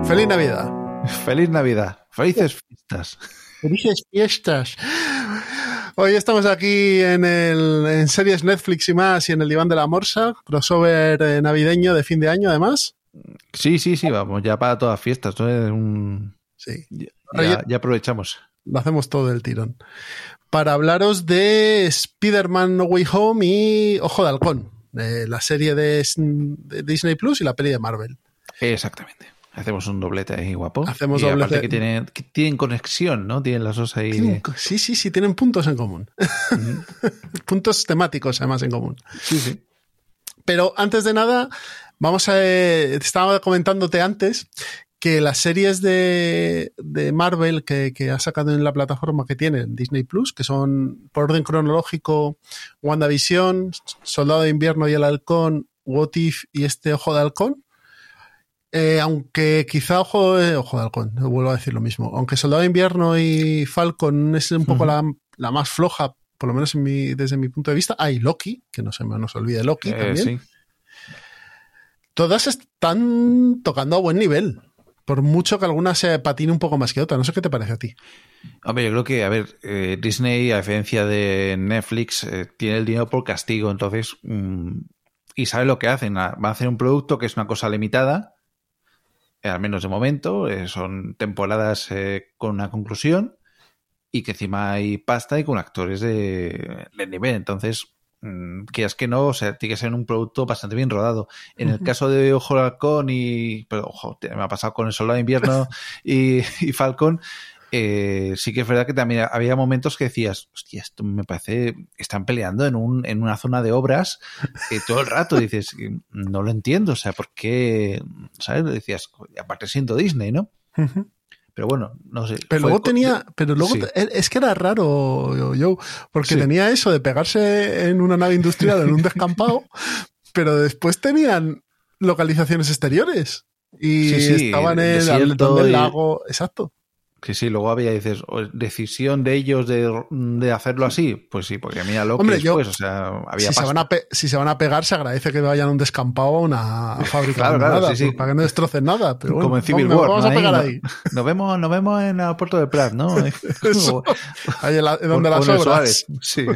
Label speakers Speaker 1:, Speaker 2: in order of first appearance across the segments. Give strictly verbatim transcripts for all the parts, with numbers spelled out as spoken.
Speaker 1: ¡Feliz Navidad!
Speaker 2: ¡Feliz Navidad! ¡Felices fiestas!
Speaker 1: ¡Felices fiestas! Hoy estamos aquí en, el, en series Netflix y más y en el diván de la Morsa, crossover eh, navideño de fin de año además.
Speaker 2: Sí, sí, sí, vamos, ya para todas fiestas, ¿no? Es un...
Speaker 1: Sí.
Speaker 2: Ya, ya, ya aprovechamos.
Speaker 1: Lo hacemos todo del tirón. Para hablaros de Spider-Man No Way Home y Ojo de Halcón, de la serie de, de Disney Plus y la peli de Marvel.
Speaker 2: Exactamente. Hacemos un doblete ahí guapo.
Speaker 1: Hacemos
Speaker 2: y
Speaker 1: doblete.
Speaker 2: Aparte que tienen, que tienen conexión, ¿no? Tienen las dos ahí.
Speaker 1: Tienen, sí, sí, sí, tienen puntos en común. Uh-huh. Puntos temáticos, además, en común.
Speaker 2: Sí, sí.
Speaker 1: Pero antes de nada, vamos a... Estaba comentándote antes que las series de, de Marvel que, que ha sacado en la plataforma que tiene, Disney Plus, que son, por orden cronológico, WandaVision, Soldado de Invierno y el Halcón, What If y este Ojo de Halcón, Eh, aunque quizá Ojo de, Ojo de Halcón, vuelvo a decir lo mismo, aunque Soldado de Invierno y Falcon es un poco uh-huh. la, la más floja, por lo menos en mi, desde mi punto de vista, hay Loki, que no se me nos olvide Loki eh, también. Sí. Todas están tocando a buen nivel, por mucho que alguna se patine un poco más que otra. No sé qué te parece a ti.
Speaker 2: Hombre, yo creo que, a ver, eh, Disney, a diferencia de Netflix, eh, tiene el dinero por castigo, entonces, mmm, y sabe lo que hacen. Van a hacer un producto que es una cosa limitada, al menos de momento, eh, son temporadas eh, con una conclusión y que encima hay pasta y con actores de, de nivel. Entonces, mmm, quieras que no, o sea, tiene que ser un producto bastante bien rodado. En uh-huh. el caso de Ojo de Halcón y... Pero, ojo, me ha pasado con el Soldado de Invierno y, y Falcon... Eh, sí que es verdad que también había momentos que decías, hostia, esto me parece, están peleando en un en una zona de obras eh, todo el rato, dices, no lo entiendo, o sea, ¿por qué? ¿Sabes? Decías, aparte siendo Disney, ¿no?
Speaker 1: Uh-huh.
Speaker 2: Pero bueno, no sé.
Speaker 1: Pero luego tenía, pero luego sí. Es que era raro, yo, porque sí. tenía eso de pegarse en una nave industrial en un descampado, pero después tenían localizaciones exteriores y sí, sí, estaban en el del lago, y... exacto.
Speaker 2: Sí, sí, luego había, dices, decisión de ellos de, de hacerlo así. Pues sí, porque mira lo que después, o sea, había
Speaker 1: si se, van a pe- si se van a pegar, se agradece que vayan a un descampado a una fábrica
Speaker 2: claro,
Speaker 1: de
Speaker 2: claro,
Speaker 1: nada,
Speaker 2: sí, sí.
Speaker 1: para que no destrocen nada. Pero bueno,
Speaker 2: como en Civil War,
Speaker 1: vamos
Speaker 2: ¿no?
Speaker 1: a pegar
Speaker 2: ahí,
Speaker 1: ahí.
Speaker 2: No, nos, vemos, nos vemos en el puerto de Prat, ¿no?
Speaker 1: Eso, ahí en la, donde con, las con obras.
Speaker 2: Sí.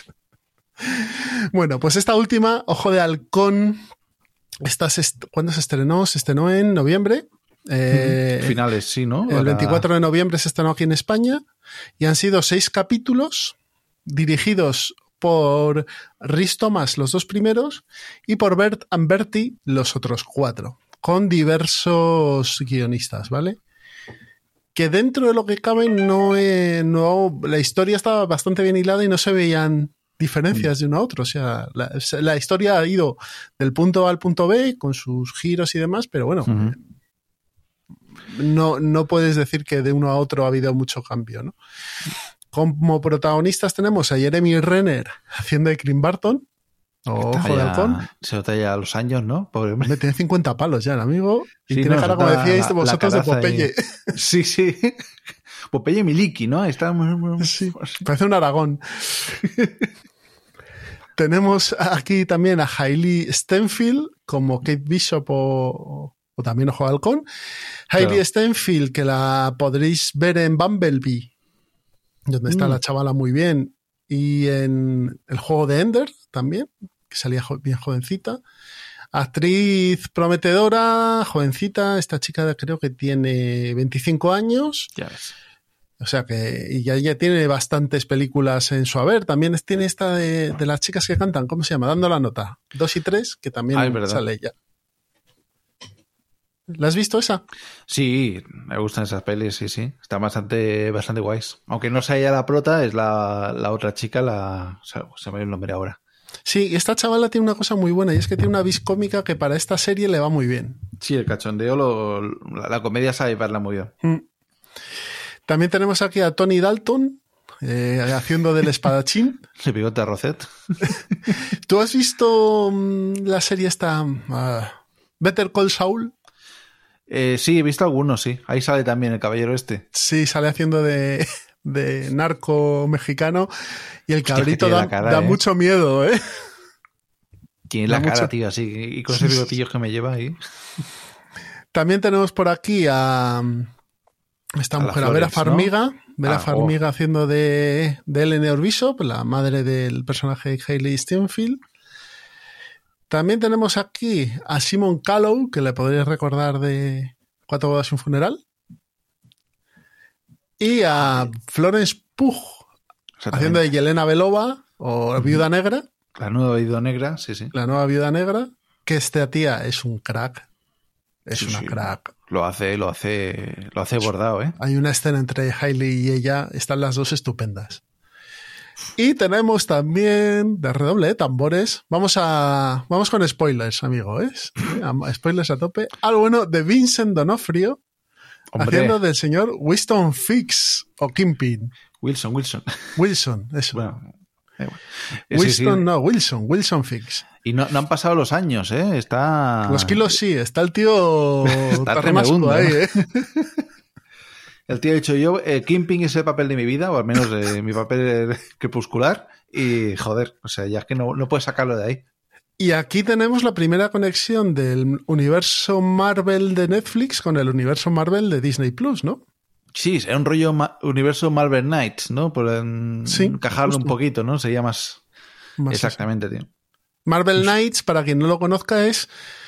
Speaker 1: Bueno, pues esta última, Ojo de Halcón, esta se est- ¿cuándo se estrenó? Se estrenó en noviembre.
Speaker 2: Eh, Finales, sí, ¿no?
Speaker 1: El veinticuatro de noviembre se estrenó aquí en España y han sido seis capítulos dirigidos por Rhys Thomas los dos primeros y por Bert and Bertie los otros cuatro, con diversos guionistas, ¿vale? Que dentro de lo que cabe no, eh, no la historia estaba bastante bien hilada y no se veían diferencias de uno a otro, o sea, la, la historia ha ido del punto A al punto B con sus giros y demás, pero bueno, uh-huh. No, no puedes decir que de uno a otro ha habido mucho cambio, ¿no? Como protagonistas tenemos a Jeremy Renner haciendo de Clint Barton, o Ojo de Halcón.
Speaker 2: Se nota ya los años, ¿no? Pobre hombre.
Speaker 1: Me tiene cincuenta palos ya el amigo. Y sí, tiene no, cara, como decíais la, vosotros, de Popeye.
Speaker 2: Y... Sí, sí. Popeye Miliki, ¿no? Está...
Speaker 1: Sí, parece un Aragón. Tenemos aquí también a Hailey Steinfeld como Kate Bishop o... o también Ojo de Halcón. Hailey claro. Steinfeld, que la podréis ver en Bumblebee, donde está mm. la chavala muy bien, y en el juego de Ender también, que salía bien jovencita. Actriz prometedora, jovencita, esta chica creo que tiene veinticinco años.
Speaker 2: Yes.
Speaker 1: O sea que y ya, ya tiene bastantes películas en su haber. También tiene esta de, de las chicas que cantan, ¿cómo se llama? Dando la nota. Dos y tres, que también
Speaker 2: ah,
Speaker 1: sale ella. ¿La has visto esa?
Speaker 2: Sí, me gustan esas pelis, sí, sí. Están bastante, bastante guays. Aunque no sea ella la prota, es la, la otra chica, la o sea, se me dio el nombre ahora.
Speaker 1: Sí, esta chavala tiene una cosa muy buena y es que tiene una vis cómica que para esta serie le va muy bien.
Speaker 2: Sí, el cachondeo, lo, la, la comedia sabe verla muy bien.
Speaker 1: Mm. También tenemos aquí a Tony Dalton eh, haciendo del espadachín.
Speaker 2: Le bigote a Rosette.
Speaker 1: ¿Tú has visto um, la serie esta uh, Better Call Saul?
Speaker 2: Eh, sí, he visto algunos, sí. Ahí sale también el caballero este.
Speaker 1: Sí, sale haciendo de, de narco mexicano y el cabrito
Speaker 2: Hostia,
Speaker 1: da,
Speaker 2: cara,
Speaker 1: da
Speaker 2: ¿eh?
Speaker 1: mucho miedo, ¿eh?
Speaker 2: Tiene la da cara, mucho... tío, así, y con esos bigotillos que me lleva ahí.
Speaker 1: También tenemos por aquí a esta
Speaker 2: A la
Speaker 1: mujer, a Vera
Speaker 2: Florence, ¿no?
Speaker 1: Farmiga. Vera
Speaker 2: Ah,
Speaker 1: Farmiga haciendo de, de Eleanor Bishop, la madre del personaje Hailey Steinfeld. También tenemos aquí a Simon Callow, que le podréis recordar de Cuatro bodas y un funeral. Y a Florence Pugh, haciendo de Yelena Belova, o uh-huh. Viuda Negra.
Speaker 2: La nueva Viuda Negra, sí, sí.
Speaker 1: La nueva Viuda Negra, que esta tía es un crack. Es sí, una sí. crack.
Speaker 2: Lo hace, lo hace, lo hace bordado, ¿eh?
Speaker 1: Hay una escena entre Hailey y ella, están las dos estupendas. Y tenemos también, de redoble de tambores, vamos a vamos con spoilers, amigo, ¿eh? Spoilers a tope. Algo bueno de Vincent D'Onofrio, Hombre. haciendo del señor Winston Fix o Kingpin.
Speaker 2: Wilson, Wilson.
Speaker 1: Wilson, eso. Bueno,
Speaker 2: eh, bueno.
Speaker 1: Winston,
Speaker 2: sí, sí.
Speaker 1: no, Wilson, Wilson Fix.
Speaker 2: Y no, no han pasado los años, ¿eh? Está...
Speaker 1: Los kilos sí, está el tío...
Speaker 2: está tremendo, ahí, ¿eh? El tío ha dicho, yo, eh, Kingpin es el papel de mi vida, o al menos eh, mi papel crepuscular, y joder, o sea, ya es que no, no puedes sacarlo de ahí.
Speaker 1: Y aquí tenemos la primera conexión del universo Marvel de Netflix con el universo Marvel de Disney Plus, ¿no?
Speaker 2: Sí, es un rollo ma- universo Marvel Knights, ¿no? Por en,
Speaker 1: sí,
Speaker 2: encajarlo
Speaker 1: justo.
Speaker 2: un poquito, ¿no? Sería más... más exactamente, eso. Tío.
Speaker 1: Marvel Knights, para quien no lo conozca, es...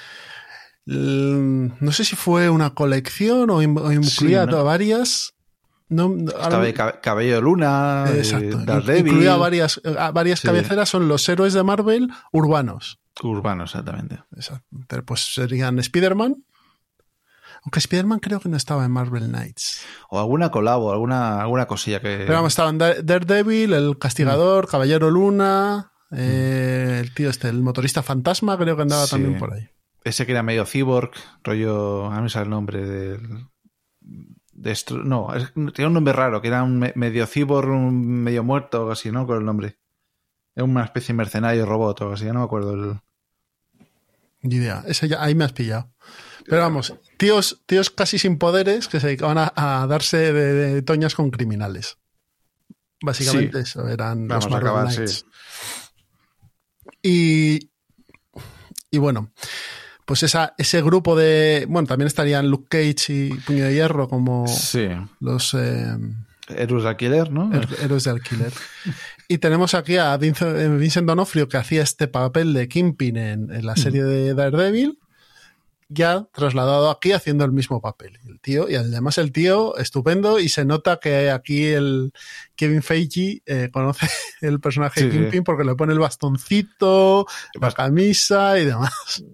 Speaker 1: No sé si fue una colección o, in- o incluía sí, ¿no? varias... No,
Speaker 2: Estaba de Cabello de Luna,
Speaker 1: exacto.
Speaker 2: Eh, Daredevil.
Speaker 1: Incluía varias, varias
Speaker 2: sí.
Speaker 1: cabeceras, son los héroes de Marvel urbanos.
Speaker 2: Urbanos, exactamente.
Speaker 1: Exacto. Pues serían Spider-Man. Aunque Spider-Man creo que no estaba en Marvel Knights.
Speaker 2: O alguna colabo, alguna, alguna cosilla que...
Speaker 1: Pero vamos, estaban Daredevil, el Castigador, mm. Caballero Luna, eh, el tío este, el motorista fantasma, creo que andaba sí. también por ahí.
Speaker 2: Ese que era medio cyborg, rollo... A mí me sale el nombre del... De estru... No, es... tenía un nombre raro, que era un medio cyborg, un medio muerto o algo así, ¿no? Con el nombre. Era una especie de mercenario robot o algo así, ya no me acuerdo el...
Speaker 1: Ni idea, ese ya, ahí me has pillado. Pero vamos, tíos, tíos casi sin poderes que se dedicaban a, a darse de, de toñas con criminales. Básicamente sí. Eso, eran
Speaker 2: Vamos
Speaker 1: los Marvel
Speaker 2: a acabar,
Speaker 1: Knights.
Speaker 2: Sí.
Speaker 1: Y, y bueno, pues esa, ese grupo de... Bueno, también estarían Luke Cage y Puño de Hierro como
Speaker 2: sí.
Speaker 1: los... Eh,
Speaker 2: héroes de alquiler, ¿no?
Speaker 1: Héroes de alquiler. Y tenemos aquí a Vincent, Vincent D'Onofrio, que hacía este papel de Kingpin en, en la serie de Daredevil, ya trasladado aquí haciendo el mismo papel. El tío, y además el tío estupendo, y se nota que aquí el Kevin Feige eh, conoce el personaje sí, de Kingpin sí. porque le pone el bastoncito, la camisa y demás.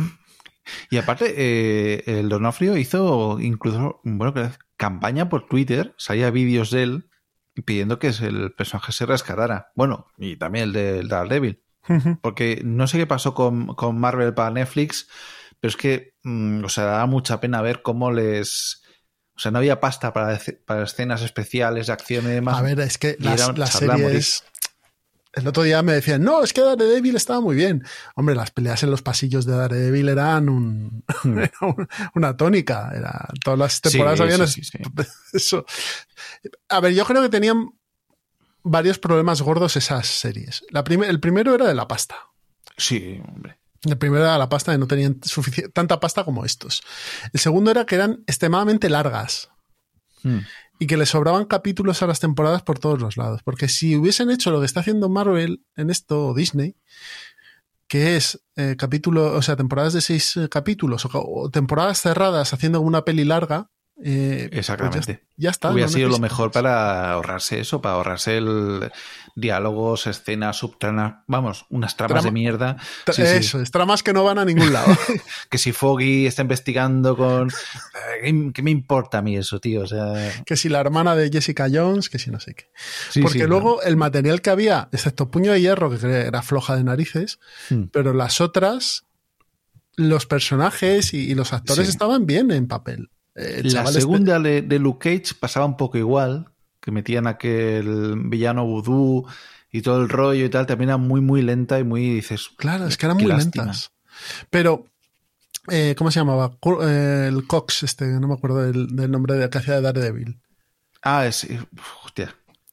Speaker 2: Y aparte, eh, el D'Onofrio hizo incluso, bueno, campaña por Twitter, salía vídeos de él pidiendo que el personaje se rescatara. Bueno, y también el de Daredevil. Uh-huh. Porque no sé qué pasó con, con Marvel para Netflix, pero es que, mmm, o sea, daba mucha pena ver cómo les... O sea, no había pasta para, para escenas especiales de acción y demás.
Speaker 1: A ver, es que las, las series... El otro día me decían, no, es que Daredevil estaba muy bien. Hombre, las peleas en los pasillos de Daredevil eran un, era una tónica. Era, todas las temporadas
Speaker 2: sí,
Speaker 1: habían
Speaker 2: sí, sí, sí.
Speaker 1: Eso. A ver, yo creo que tenían varios problemas gordos esas series. La prim- el primero era de la pasta.
Speaker 2: Sí, hombre.
Speaker 1: El primero era la pasta, que no tenían sufici- tanta pasta como estos. El segundo era que eran extremadamente largas. Hmm. Y que le sobraban capítulos a las temporadas por todos los lados. Porque si hubiesen hecho lo que está haciendo Marvel en esto, o Disney, que es eh, capítulo, o sea, temporadas de seis eh, capítulos, o, o temporadas cerradas haciendo una peli larga, eh,
Speaker 2: exactamente.
Speaker 1: Pues ya, ya está.
Speaker 2: Hubiera
Speaker 1: no
Speaker 2: sido lo mejor para ahorrarse eso, para ahorrarse el diálogos, escenas, subtramas, vamos, unas tramas Trama, de mierda.
Speaker 1: Tra- sí, eso, sí. Es tramas que no van a ningún lado.
Speaker 2: Que si Foggy está investigando con... ¿Qué, ¿Qué me importa a mí eso, tío? O sea...
Speaker 1: Que si la hermana de Jessica Jones, que si no sé qué.
Speaker 2: Sí,
Speaker 1: Porque
Speaker 2: sí,
Speaker 1: luego
Speaker 2: no.
Speaker 1: el material que había, excepto Puño de Hierro, que era floja de narices, hmm. pero las otras, los personajes y, y los actores sí. estaban bien en papel.
Speaker 2: Eh, la segunda este... de, de Luke Cage pasaba un poco igual, que metían aquel villano vudú y todo el rollo y tal, también era muy muy lenta y muy, dices...
Speaker 1: Claro, es que eran muy lástima. lentas. Pero, eh, ¿cómo se llamaba? Eh, el Cox, este, no me acuerdo del, del nombre de que hacía de Daredevil.
Speaker 2: Ah, es... Hostia.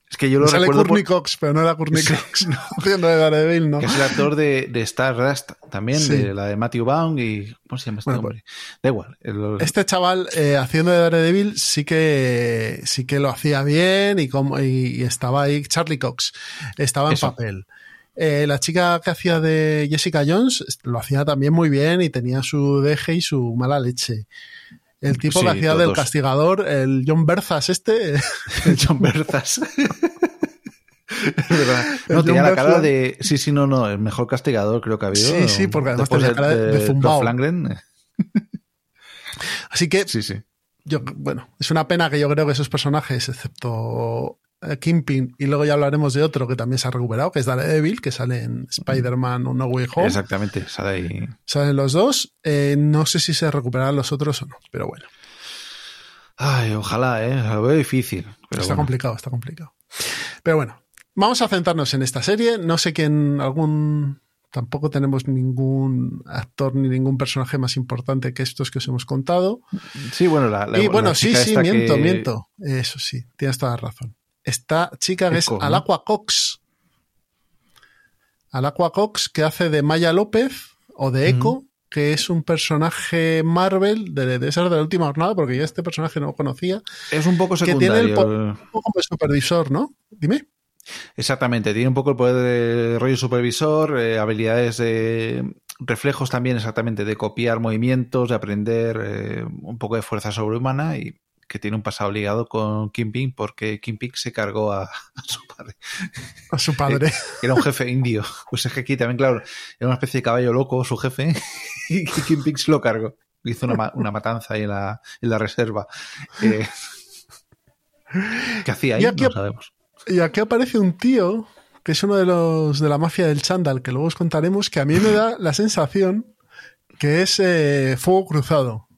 Speaker 2: Es que yo lo
Speaker 1: Sale
Speaker 2: recuerdo
Speaker 1: Courtney
Speaker 2: por...
Speaker 1: Cox, pero no era Courtney Cox, no, haciendo de Daredevil, no.
Speaker 2: Que es el actor de, de Stardust también,
Speaker 1: Sí.
Speaker 2: de la de Matthew Vaughn y... ¿Cómo se llama este
Speaker 1: Bueno,
Speaker 2: hombre? Da igual. el-
Speaker 1: Este chaval eh, haciendo de Daredevil sí que sí que lo hacía bien y, como, y, y estaba ahí. Charlie Cox estaba en
Speaker 2: Eso.
Speaker 1: papel. Eh, la chica que hacía de Jessica Jones lo hacía también muy bien y tenía su deje y su mala leche. El tipo
Speaker 2: Sí,
Speaker 1: que hacía
Speaker 2: todos.
Speaker 1: del castigador, el John Berzas este,
Speaker 2: John Berzas. Es verdad.
Speaker 1: El
Speaker 2: No, tenía
Speaker 1: John
Speaker 2: la cara
Speaker 1: Berzas.
Speaker 2: de... Sí, sí, no, no. El mejor castigador creo que ha habido.
Speaker 1: Sí, sí, porque además
Speaker 2: Después
Speaker 1: tenía cara de- de
Speaker 2: Dolph
Speaker 1: zumbao.
Speaker 2: Lundgren.
Speaker 1: así que
Speaker 2: Sí, sí.
Speaker 1: yo, bueno, es una pena que yo creo que esos personajes, excepto eh, Kingpin, y luego ya hablaremos de otro que también se ha recuperado, que es Daredevil, que sale en Spider-Man No Way Home.
Speaker 2: Exactamente. Sale ahí...
Speaker 1: Salen los dos. Eh, no sé si se recuperarán los otros o no, pero bueno.
Speaker 2: Ay, ojalá, ¿eh? Lo veo difícil. Pero
Speaker 1: está
Speaker 2: bueno.
Speaker 1: complicado, está complicado. Pero bueno, vamos a centrarnos en esta serie. No sé quién, algún... Tampoco tenemos ningún actor ni ningún personaje más importante que estos que os hemos contado.
Speaker 2: Sí, bueno, la, la,
Speaker 1: y bueno,
Speaker 2: la
Speaker 1: sí,
Speaker 2: chica
Speaker 1: sí,
Speaker 2: esta
Speaker 1: miento,
Speaker 2: que...
Speaker 1: miento. Eso sí, tienes toda la razón. Esta chica que es
Speaker 2: Echo, ¿no?
Speaker 1: Alaqua Cox. Alaqua Cox, que hace de Maya López o de Echo,
Speaker 2: Ujú.
Speaker 1: que es un personaje Marvel de, de ser de la última jornada, porque yo este personaje no lo conocía,
Speaker 2: Es un poco
Speaker 1: que tiene el
Speaker 2: secundario.
Speaker 1: po- un poco como el supervisor, ¿no? Dime.
Speaker 2: Exactamente, tiene un poco el poder de rollo supervisor, eh, habilidades de reflejos también exactamente, de copiar movimientos, de aprender eh, un poco de fuerza sobrehumana y que tiene un pasado ligado con Kingpin porque Kingpin se cargó a, a su padre.
Speaker 1: A su padre.
Speaker 2: Era un jefe indio. Pues es que aquí también, claro, era una especie de caballo loco su jefe y Kingpin se lo cargó. Hizo una, ma- una matanza ahí en la, en la reserva. Eh, ¿Qué hacía ahí?
Speaker 1: Y aquí-
Speaker 2: No sabemos.
Speaker 1: Y aquí aparece un tío que es uno de los de la mafia del chándal, que luego os contaremos, que a mí me da la sensación que es eh, Fuego Cruzado.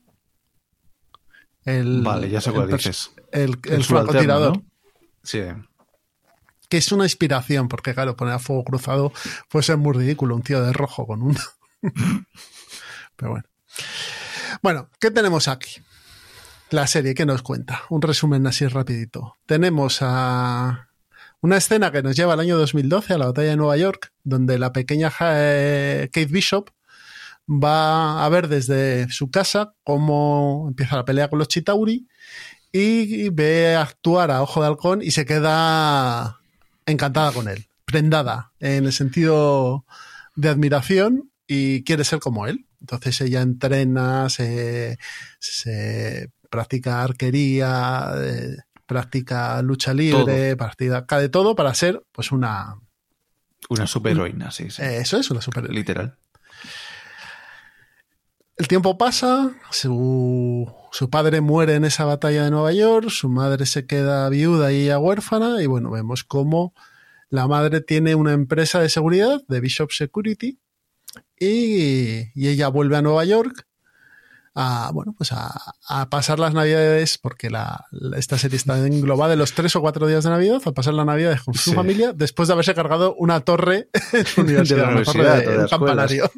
Speaker 1: El,
Speaker 2: Vale, ya sé
Speaker 1: el
Speaker 2: cuál
Speaker 1: pers-
Speaker 2: dices.
Speaker 1: El, el
Speaker 2: El
Speaker 1: francotirador.
Speaker 2: subalterno, ¿no? Sí.
Speaker 1: Que es una inspiración, porque claro, poner a Fuego Cruzado puede ser muy ridículo, un tío de rojo con un... Pero bueno. Bueno, ¿qué tenemos aquí? La serie, ¿qué nos cuenta? Un resumen así rapidito. Tenemos a una escena que nos lleva al año dos mil doce, a la batalla de Nueva York, donde la pequeña eh, Kate Bishop va a ver desde su casa cómo empieza la pelea con los Chitauri y ve actuar a Ojo de Halcón y se queda encantada con él, prendada, en el sentido de admiración, y quiere ser como él. Entonces ella entrena, se, se practica arquería, eh, practica lucha libre, practica de todo para ser pues una...
Speaker 2: Una superheroína, sí, sí.
Speaker 1: Eh, eso es una super...
Speaker 2: Literal.
Speaker 1: El tiempo pasa, su, su padre muere en esa batalla de Nueva York, su madre se queda viuda y ella huérfana, y bueno, vemos cómo la madre tiene una empresa de seguridad, de Bishop Security, y, y ella vuelve a Nueva York a, bueno, pues a, a pasar las navidades, porque la, la- esta serie está englobada en los tres o cuatro días de Navidad, a pasar las navidades con su
Speaker 2: Sí.
Speaker 1: familia, después de haberse cargado una torre en su universidad,
Speaker 2: De la
Speaker 1: una torre
Speaker 2: universidad,
Speaker 1: de,
Speaker 2: de
Speaker 1: un
Speaker 2: las
Speaker 1: campanario.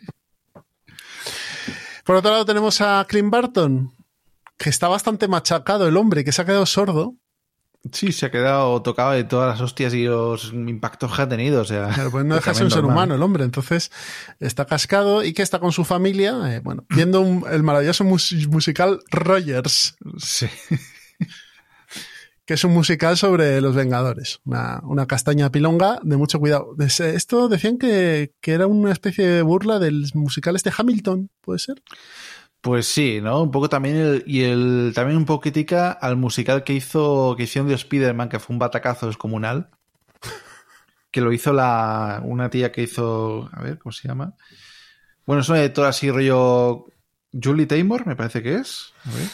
Speaker 1: Por otro lado tenemos a Clint Barton, que está bastante machacado el hombre, que se ha quedado sordo.
Speaker 2: Sí, se ha quedado tocado de todas las hostias y los impactos que ha tenido. O sea,
Speaker 1: Pero pues no deja de ser un ser humano el hombre, entonces está cascado y que está con su familia, eh, bueno, viendo un- el maravilloso mus- musical Rogers,
Speaker 2: Sí.
Speaker 1: que es un musical sobre los Vengadores, una, una castaña pilonga de mucho cuidado. Des- Esto decían que, que era una especie de burla del musical este Hamilton, ¿puede ser?
Speaker 2: Pues sí, ¿no? Un poco también el, y el también un poco crítica al musical que hizo que hicieron de Spider-Man, que fue un batacazo descomunal. Que lo hizo la una tía que hizo, a ver, ¿cómo se llama? Bueno, es una editora así rollo Julie Taymor, me parece que es. A ver.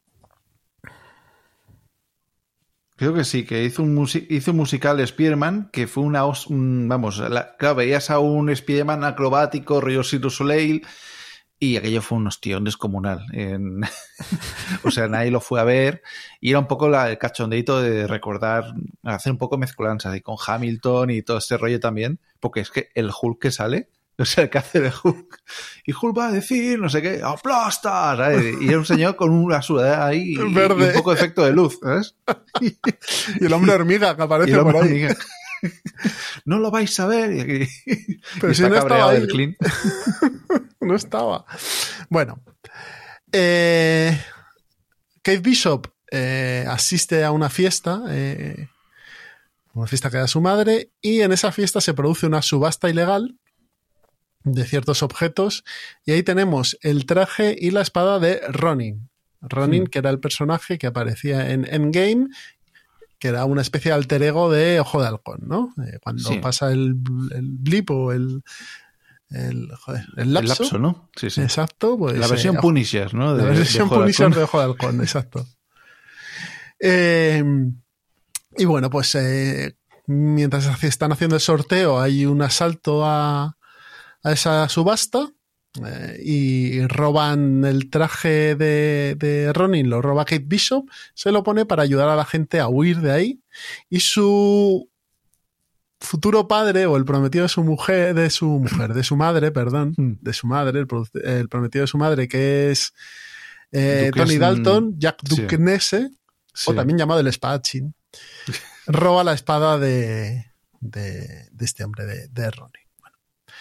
Speaker 2: Creo que sí, que hizo un, musi- hizo un musical de Spider-Man que fue una... os- un- vamos, la- claro, veías a un Spider-Man acrobático, Río Cirque du Soleil, y aquello fue un ostión descomunal. En... o sea, nadie lo fue a ver, y era un poco la, el cachondeito de recordar, hacer un poco mezcolanzas y con Hamilton y todo este rollo también, porque es que el Hulk que sale O sea, el que hace de Hulk. Y Hulk va a decir, no sé qué, ¡aplasta! ¿Sabes? Y es un señor con una sudadera ahí y,
Speaker 1: Verde.
Speaker 2: y un poco de efecto de luz, ¿sabes?
Speaker 1: Y el hombre hormiga que aparece
Speaker 2: Y el hombre
Speaker 1: por ahí.
Speaker 2: hormiga. No lo vais a ver. Y, aquí,
Speaker 1: Pero
Speaker 2: y
Speaker 1: si
Speaker 2: está
Speaker 1: no estaba
Speaker 2: cabreado
Speaker 1: ahí.
Speaker 2: del Clint.
Speaker 1: No estaba. Bueno. Eh, Kate Bishop eh, asiste a una fiesta, eh, una fiesta que da su madre, y en esa fiesta se produce una subasta ilegal de ciertos objetos, y ahí tenemos el traje y la espada de Ronin. Ronin, hmm. que era el personaje que aparecía en Endgame, que era una especie de alter ego de Ojo de Halcón, ¿no? Eh, cuando sí. pasa el, el blip o el El, joder, el, lapso.
Speaker 2: el lapso, ¿no? Sí, sí.
Speaker 1: Exacto. Pues,
Speaker 2: la versión
Speaker 1: eh,
Speaker 2: Punisher, ¿no? De,
Speaker 1: la versión
Speaker 2: de
Speaker 1: Punisher de Ojo de Halcón, exacto. Eh, y bueno, pues eh, mientras están haciendo el sorteo hay un asalto a, a esa subasta eh, y roban el traje de, de Ronin, lo roba Kate Bishop, se lo pone para ayudar a la gente a huir de ahí, y su futuro padre o el prometido de su mujer, de su mujer, de su madre, perdón, de su madre, el, el prometido de su madre, que es eh, Tony Dalton, Jack Duquesne, sí. o también llamado el espadachín, roba la espada de, de, de este hombre, de, de Ronin. Bueno.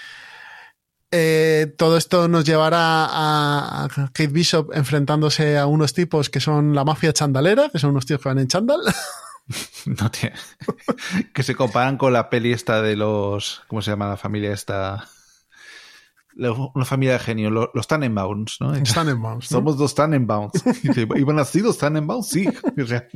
Speaker 1: Eh, todo esto nos llevará a, a Kate Bishop enfrentándose a unos tipos que son la mafia chandalera, que son unos tíos que van en chándal.
Speaker 2: No tiene. Que se comparan con la peli esta de los... ¿Cómo se llama la familia esta? Una familia de genios, los, los Tannenbaums, ¿no?
Speaker 1: Los Tannenbaums, ¿no?
Speaker 2: Somos dos Tannenbaums. ¿Iban así los Tannenbaums? Sí. O sea,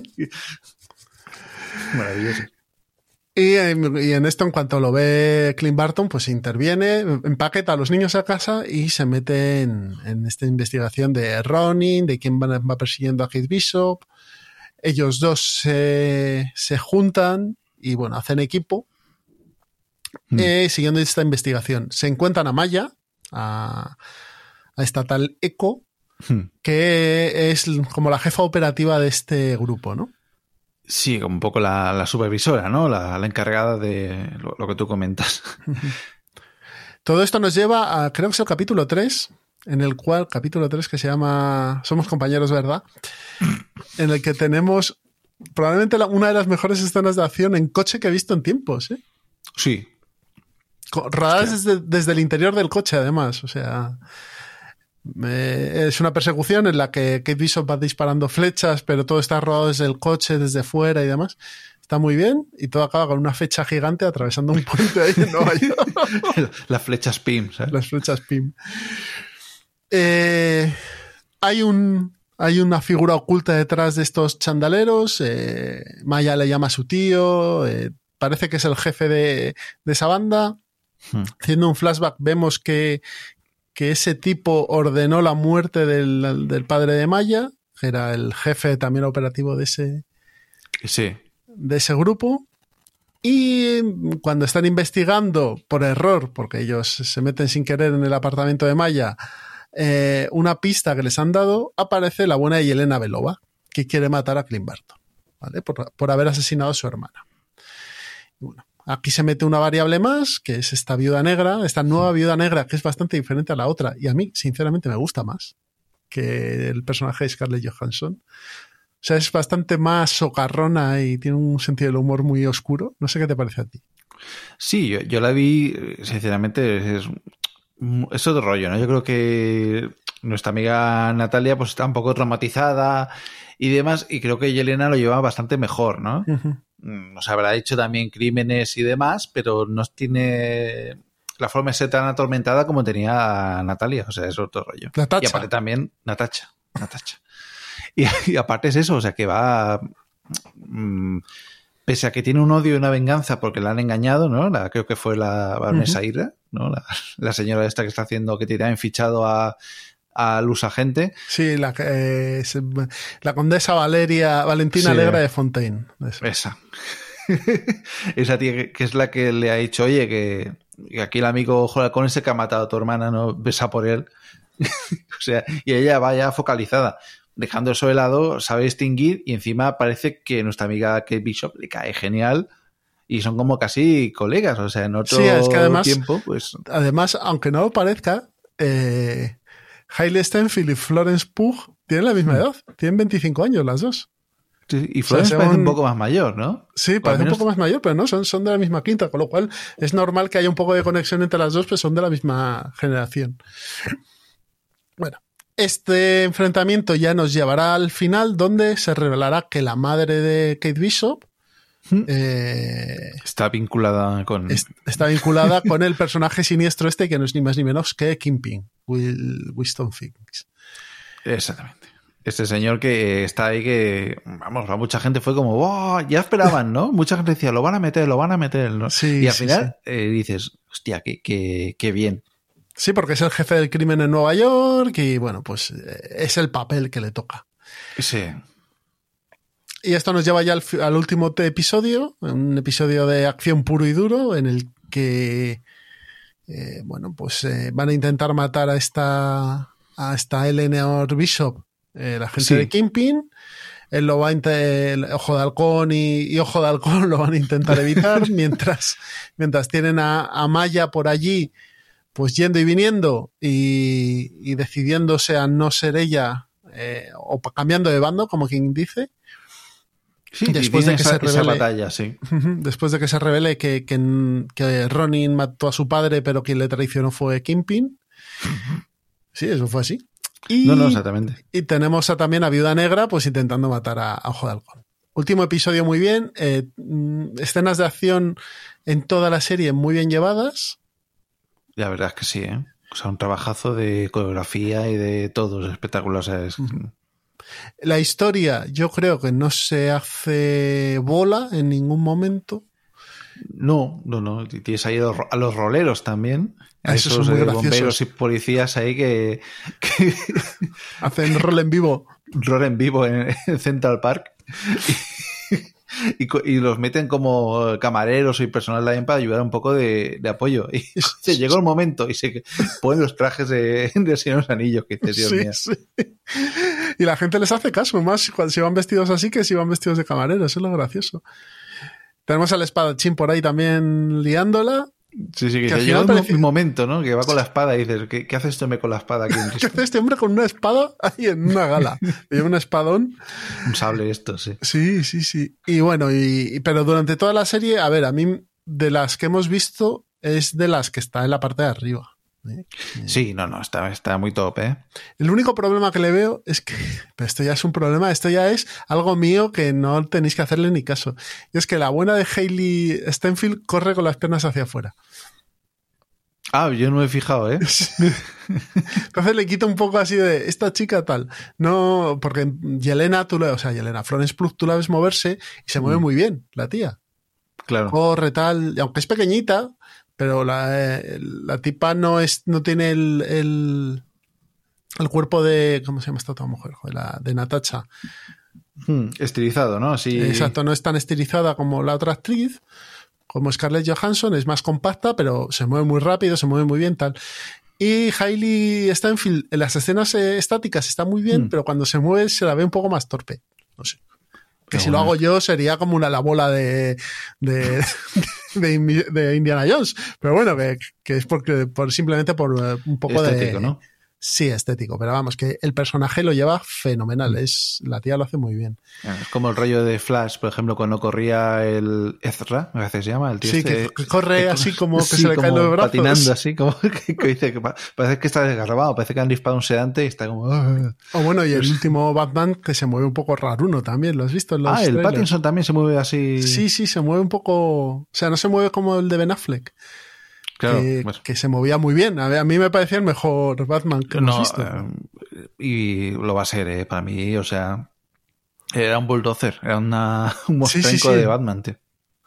Speaker 2: maravilloso.
Speaker 1: Y, y en esto, en cuanto lo ve Clint Barton, pues interviene, empaqueta a los niños a casa y se mete en, en esta investigación de Ronin, de quién va, va persiguiendo a Kate Bishop. Ellos dos se, se juntan y, bueno, hacen equipo mm. eh, siguiendo esta investigación. Se encuentran a Maya, a, a esta tal Echo, mm. que es como la jefa operativa de este grupo, ¿no?
Speaker 2: Sí, como un poco la, la supervisora, ¿no? La, la encargada de lo, lo que tú comentas.
Speaker 1: Todo esto nos lleva a, creo que es el capítulo tres, en el cual, capítulo tres, que se llama Somos compañeros, ¿verdad? En el que tenemos probablemente la, una de las mejores escenas de acción en coche que he visto en tiempos, ¿eh?
Speaker 2: Sí.
Speaker 1: Rodadas desde, desde el interior del coche, además. O sea, eh, es una persecución en la que Kate Bishop va disparando flechas, pero todo está rodado desde el coche, desde fuera y demás. Está muy bien, y todo acaba con una flecha gigante atravesando un puente ahí en Nueva York.
Speaker 2: Las flechas P I M, ¿sabes?
Speaker 1: Las flechas P I M. Eh, hay un hay una figura oculta detrás de estos chandaleros. eh, Maya le llama a su tío, eh, parece que es el jefe de, de esa banda. hmm. Haciendo un flashback vemos que, que ese tipo ordenó la muerte del, del padre de Maya, que era el jefe también operativo de ese,
Speaker 2: sí.
Speaker 1: de ese grupo. Y cuando están investigando por error, porque ellos se meten sin querer en el apartamento de Maya, Eh, una pista que les han dado, aparece la buena Yelena Belova, que quiere matar a Clint Barton, ¿vale? Por, por haber asesinado a su hermana. Y bueno, aquí se mete una variable más, que es esta viuda negra, esta nueva viuda negra, que es bastante diferente a la otra, y a mí, sinceramente, me gusta más que el personaje de Scarlett Johansson. O sea, es bastante más socarrona y tiene un sentido del humor muy oscuro. No sé qué te parece a ti.
Speaker 2: Sí, yo, yo la vi, sinceramente, es... es otro rollo, ¿no? Yo creo que nuestra amiga Natalia pues está un poco traumatizada y demás, y creo que Yelena lo lleva bastante mejor, ¿no? Uh-huh. Nos habrá hecho también crímenes y demás, pero no tiene la forma de ser tan atormentada como tenía Natalia, o sea, es otro rollo.
Speaker 1: Natacha.
Speaker 2: Y aparte también Natacha, Natacha. Y, y aparte es eso, o sea, que va... Mmm, pese a que tiene un odio y una venganza porque la han engañado, ¿no? La, creo que fue la baronesa uh-huh. Ira, ¿no? La, la señora esta que está haciendo, que tiene fichado a, a Luz Agente.
Speaker 1: Sí, la, eh, la condesa Valeria, Valentina sí. Alegra de Fontaine. Eso.
Speaker 2: Esa. Esa tía que, que es la que le ha dicho, oye, que, que aquí el amigo Joder con ese que ha matado a tu hermana, ¿no? Besa por él. O sea, y ella vaya focalizada. Dejando eso de lado, sabe distinguir y encima parece que nuestra amiga Kate Bishop le cae genial y son como casi colegas, o sea, en otro
Speaker 1: sí, es que además,
Speaker 2: tiempo, pues...
Speaker 1: Además, aunque no lo parezca, eh, Hailey Steinfeld y Florence Pugh tienen la misma edad, tienen veinticinco años las dos.
Speaker 2: Sí, y Florence o sea, parece un poco más mayor, ¿no?
Speaker 1: Sí, parece menos... un poco más mayor, pero no, son, son de la misma quinta, con lo cual es normal que haya un poco de conexión entre las dos, pero son de la misma generación. Bueno, este enfrentamiento ya nos llevará al final, donde se revelará que la madre de Kate Bishop eh,
Speaker 2: está vinculada con...
Speaker 1: Es, está vinculada con el personaje siniestro este, que no es ni más ni menos que Kingpin, Will, Winston Fisk.
Speaker 2: Exactamente. Este señor que está ahí que, vamos, a mucha gente fue como, wow, ya esperaban, ¿no? Mucha gente decía, lo van a meter, lo van a meter, ¿no?
Speaker 1: Sí,
Speaker 2: y al
Speaker 1: sí,
Speaker 2: final
Speaker 1: sí.
Speaker 2: Eh, dices, hostia, qué, qué, qué bien.
Speaker 1: Sí, porque es el jefe del crimen en Nueva York y, bueno, pues es el papel que le toca.
Speaker 2: Sí.
Speaker 1: Y esto nos lleva ya al, al último episodio, un episodio de acción puro y duro, en el que, eh, bueno, pues eh, van a intentar matar a esta, a esta Eleanor Bishop, eh, la gente sí. de Kingpin. Él lo va a intentar, Ojo de Halcón y, y Ojo de Halcón lo van a intentar evitar, mientras, mientras tienen a, a Maya por allí, pues yendo y viniendo y, y decidiéndose a no ser ella, eh, o cambiando de bando, como quien dice.
Speaker 2: Sí,
Speaker 1: después de que
Speaker 2: esa,
Speaker 1: se revele,
Speaker 2: esa batalla, sí.
Speaker 1: Después de que se revele que, que, que Ronin mató a su padre, pero quien le traicionó fue Kingpin. Sí, eso fue así. Y,
Speaker 2: no, no, exactamente.
Speaker 1: Y tenemos a, también a Viuda Negra, pues intentando matar a, a Ojo de Halcón. Último episodio muy bien. Eh, escenas de acción en toda la serie muy bien llevadas.
Speaker 2: La verdad es que sí, ¿eh? O sea, un trabajazo de coreografía y de todo, es espectacular. O sea, es...
Speaker 1: Uh-huh. La historia, yo creo que no se hace bola en ningún momento.
Speaker 2: No, no, no. Tienes ahí a los roleros también. A
Speaker 1: Esos
Speaker 2: esos
Speaker 1: son muy
Speaker 2: eh,
Speaker 1: graciosos.
Speaker 2: Bomberos y policías ahí que, que
Speaker 1: hacen rol en vivo.
Speaker 2: Rol en vivo en, en Central Park. Y, y, y los meten como camareros y personal también para ayudar un poco de, de apoyo. Y se llegó el momento y se ponen los trajes de, de Señor de los Anillos, que dices, Dios
Speaker 1: sí,
Speaker 2: mío.
Speaker 1: Sí. Y la gente les hace caso, más si van vestidos así que si van vestidos de camareros, eso es lo gracioso. Tenemos al espadachín por ahí también liándola.
Speaker 2: Sí, sí, que, que llega parece... un momento, ¿no? Que va con la espada y dices, ¿qué, qué hace este hombre con la espada aquí en
Speaker 1: ¿Qué hace este hombre con una espada ahí en una gala? Lleva un espadón.
Speaker 2: Un sable esto, sí.
Speaker 1: Sí, sí, sí. Y bueno, y, pero durante toda la serie, a ver, a mí de las que hemos visto es de las que está en la parte de arriba. ¿Eh?
Speaker 2: Sí, no, no, está, está muy top, ¿eh?
Speaker 1: El único problema que le veo es que, pero esto ya es un problema, esto ya es algo mío que no tenéis que hacerle ni caso. Y es que la buena de Hailey Steinfeld corre con las piernas hacia afuera.
Speaker 2: Ah, yo no me he fijado, ¿eh?
Speaker 1: Entonces le quito un poco así de esta chica tal. No, porque Yelena, tú lo, o sea, Yelena, Florence Pugh, tú la ves moverse y se mueve mm. muy bien, la tía.
Speaker 2: Claro.
Speaker 1: Corre, tal, y aunque es pequeñita, pero la, la tipa no es, no tiene el, el, el cuerpo de, ¿cómo se llama esta otra mujer? Joder, la de Natasha.
Speaker 2: Hmm, estilizado, ¿no? Así...
Speaker 1: Exacto, no es tan estilizada como la otra actriz, como Scarlett Johansson, es más compacta, pero se mueve muy rápido, se mueve muy bien, tal. Y Hailey Steinfeld en las escenas eh, estáticas está muy bien, hmm. pero cuando se mueve se la ve un poco más torpe. No sé. Que si bueno. lo hago yo sería como una la bola de, de, de, de Indiana Jones. Pero bueno, que, que es porque por, simplemente por uh, un poco
Speaker 2: estético,
Speaker 1: de...
Speaker 2: ¿no?
Speaker 1: Sí, estético, pero vamos, que el personaje lo lleva fenomenal. Es, la tía lo hace muy bien.
Speaker 2: Es como el rollo de Flash, por ejemplo, cuando corría el Ezra, a veces se llama, el tío
Speaker 1: sí,
Speaker 2: este,
Speaker 1: que, que corre que, así como que
Speaker 2: sí,
Speaker 1: se le caen los brazos.
Speaker 2: Patinando así, como que, que dice que parece que está desgarrabado, parece que han disparado un sedante y está como...
Speaker 1: O oh, bueno, y el último Batman que se mueve un poco raruno también, ¿lo has visto? En los
Speaker 2: ah, el
Speaker 1: trailers?
Speaker 2: Pattinson también se mueve así...
Speaker 1: Sí, sí, se mueve un poco... O sea, no se mueve como el de Ben Affleck.
Speaker 2: Claro,
Speaker 1: que,
Speaker 2: pues.
Speaker 1: que se movía muy bien. A, ver, a mí me parecía el mejor Batman que
Speaker 2: no,
Speaker 1: hemos visto.
Speaker 2: Eh, y lo va a ser, eh, para mí, o sea, era un bulldozer, era una, un mostrenco sí, sí, sí. de Batman, tío.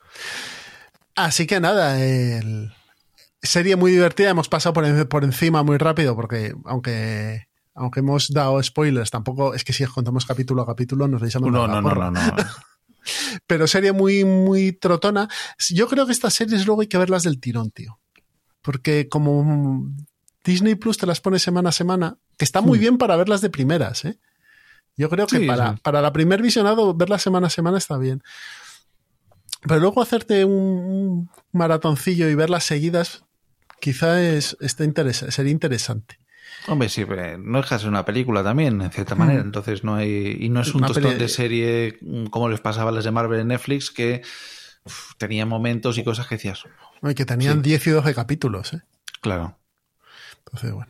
Speaker 1: Así que nada, el... serie muy divertida, hemos pasado por, en, por encima muy rápido, porque aunque... Aunque hemos dado spoilers, tampoco es que si contamos capítulo a capítulo nos vais a mandar
Speaker 2: no,
Speaker 1: la
Speaker 2: no,
Speaker 1: porra.
Speaker 2: no, no, no.
Speaker 1: Pero serie muy, muy trotona. Yo creo que estas series luego hay que verlas del tirón, tío. Porque como Disney Plus te las pone semana a semana, que está muy bien para verlas de primeras, ¿eh? Yo creo que sí, para, sí. para la primer visionado, verlas semana a semana está bien. Pero luego hacerte un maratoncillo y verlas seguidas, quizá es, está interesa, sería interesante.
Speaker 2: Hombre, sí, pero no deja de ser una película también, en cierta manera. Entonces no hay... Y no es un una tostón peli... de serie como les pasaba a las de Marvel en Netflix, que uf, tenía momentos y cosas que decías...
Speaker 1: Y que tenían sí. diez y doce capítulos, ¿eh?
Speaker 2: Claro.
Speaker 1: Entonces, bueno.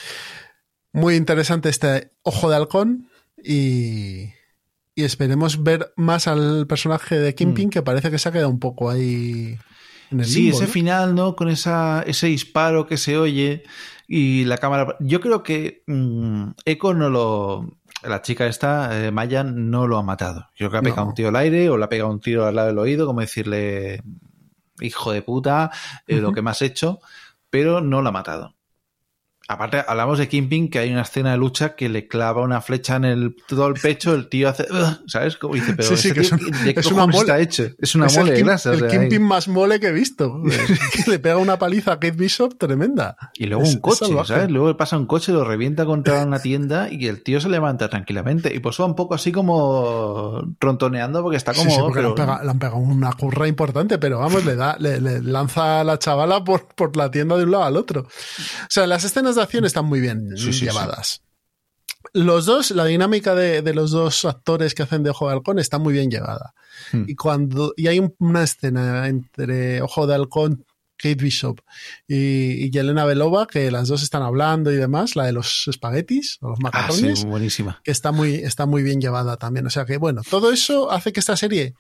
Speaker 1: Muy interesante este Ojo de Halcón y... Y esperemos ver más al personaje de Kingpin, mm. que parece que se ha quedado un poco ahí en el
Speaker 2: Sí,
Speaker 1: limbo,
Speaker 2: ese
Speaker 1: ¿no?
Speaker 2: final, ¿no? Con esa, ese disparo que se oye y la cámara... Yo creo que mmm, Echo no lo... La chica esta, eh, Maya, no lo ha matado. Yo creo que ha pegado no. un tiro al aire o le ha pegado un tiro al lado del oído, como decirle, hijo de puta, eh, uh-huh. lo que me has hecho, pero no lo ha matado. Aparte, hablamos de Kingpin, que hay una escena de lucha que le clava una flecha en el, todo el pecho, el tío hace... ¿Sabes? Como dice, pero
Speaker 1: sí, sí, que
Speaker 2: tío,
Speaker 1: es, un,
Speaker 2: ¿de
Speaker 1: es una mole.
Speaker 2: Está hecho? Es una
Speaker 1: es
Speaker 2: mole
Speaker 1: el
Speaker 2: de grasa.
Speaker 1: El
Speaker 2: o sea,
Speaker 1: Kingpin
Speaker 2: hay...
Speaker 1: más mole que he visto. Que le pega una paliza a Kate Bishop tremenda.
Speaker 2: Y luego
Speaker 1: es,
Speaker 2: un coche, ¿sabes? Luego pasa un coche, lo revienta contra una tienda y el tío se levanta tranquilamente. Y pues va un poco así como rontoneando porque está como...
Speaker 1: Sí, sí, porque
Speaker 2: pero...
Speaker 1: le, han pegado, le han pegado una curra importante, pero vamos, le da le, le lanza a la chavala por, por la tienda de un lado al otro. O sea, las escenas de acción están muy bien sí, sí, llevadas. Sí. Los dos, la dinámica de, de los dos actores que hacen de Ojo de Halcón está muy bien llevada. Hmm. Y cuando y hay un, una escena entre Ojo de Halcón, Kate Bishop y, y Yelena Belova, que las dos están hablando y demás, la de los espaguetis o los macarrones,
Speaker 2: ah, sí, buenísima.
Speaker 1: Que está muy, está muy bien llevada también. O sea que, bueno, todo eso hace que esta serie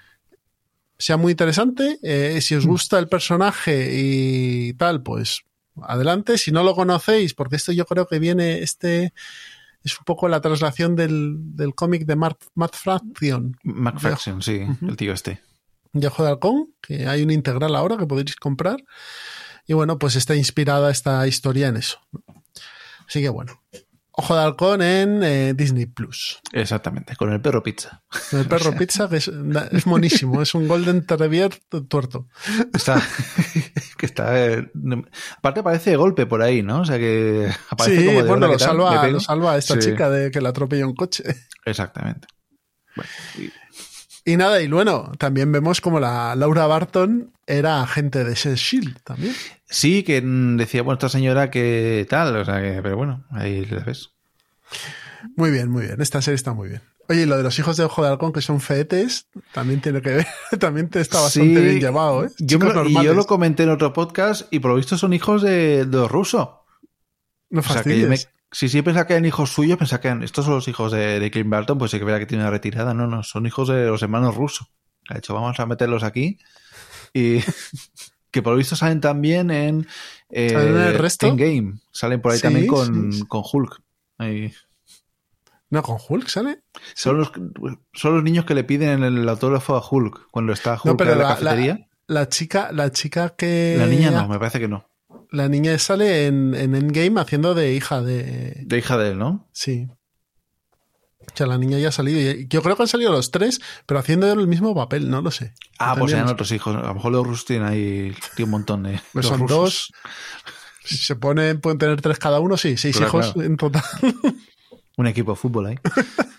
Speaker 1: sea muy interesante. Eh, si os gusta el personaje y tal, pues adelante. Si no lo conocéis, porque esto yo creo que viene, este es un poco la traslación del, del cómic de Matt, Matt Fraction.
Speaker 2: Matt Fraction, sí, uh-huh. el tío este.
Speaker 1: De Ojo de Halcón, que hay un integral ahora que podéis comprar. Y bueno, pues está inspirada esta historia en eso. Así que bueno. Ojo de Halcón en eh, Disney Plus.
Speaker 2: Exactamente, con el perro pizza.
Speaker 1: Con el perro o sea. pizza, que es, es monísimo, es un Golden Retriever tuerto.
Speaker 2: Está, que está, eh, aparte parece de golpe por ahí, ¿no? O sea que aparece
Speaker 1: sí,
Speaker 2: como de
Speaker 1: bueno, lo
Speaker 2: tal,
Speaker 1: salva, lo salva a esta
Speaker 2: sí.
Speaker 1: chica de que la atropella un coche.
Speaker 2: Exactamente. Bueno, y...
Speaker 1: y nada, y bueno, también vemos como la Laura Barton era agente de Shield también.
Speaker 2: Sí, que decía bueno, esta señora que tal, o sea que, pero bueno, ahí la ves.
Speaker 1: Muy bien, muy bien. Esta serie está muy bien. Oye, y lo de los hijos de Ojo de Halcón, que son feetes, también tiene que ver, también te está bastante sí, bien llevado, ¿eh?
Speaker 2: Yo, me lo, y yo lo comenté en otro podcast y por lo visto son hijos de, de los rusos.
Speaker 1: No
Speaker 2: o sea,
Speaker 1: fastidies.
Speaker 2: que me, si sí pensaba que eran hijos suyos, pensaba que eran, estos son los hijos de, de Clint Barton, pues sí que verá que tiene una retirada. No, no, son hijos de los hermanos rusos. De hecho, vamos a meterlos aquí y... que por lo visto salen también en eh,
Speaker 1: el resto?
Speaker 2: Endgame. Salen por ahí
Speaker 1: sí,
Speaker 2: también con,
Speaker 1: sí.
Speaker 2: con Hulk. Ahí.
Speaker 1: ¿No con Hulk sale?
Speaker 2: Son los, son los niños que le piden el autógrafo a Hulk cuando está Hulk no, pero en la, la cafetería.
Speaker 1: La, la, chica, la chica que...
Speaker 2: La niña no, me parece que no.
Speaker 1: La niña sale en, en Endgame haciendo de hija de...
Speaker 2: De hija de él, ¿no?
Speaker 1: Sí. O sea, la niña ya ha salido. Yo creo que han salido los tres, pero haciendo el mismo papel, no lo sé.
Speaker 2: Ah,
Speaker 1: no
Speaker 2: pues eran otros hijos. A lo mejor los rusos tienen ahí tiene un montón de.
Speaker 1: Pues son rusos. Dos. Si se ponen, pueden tener tres cada uno, sí, seis claro, hijos claro. en total.
Speaker 2: Un equipo de fútbol ahí.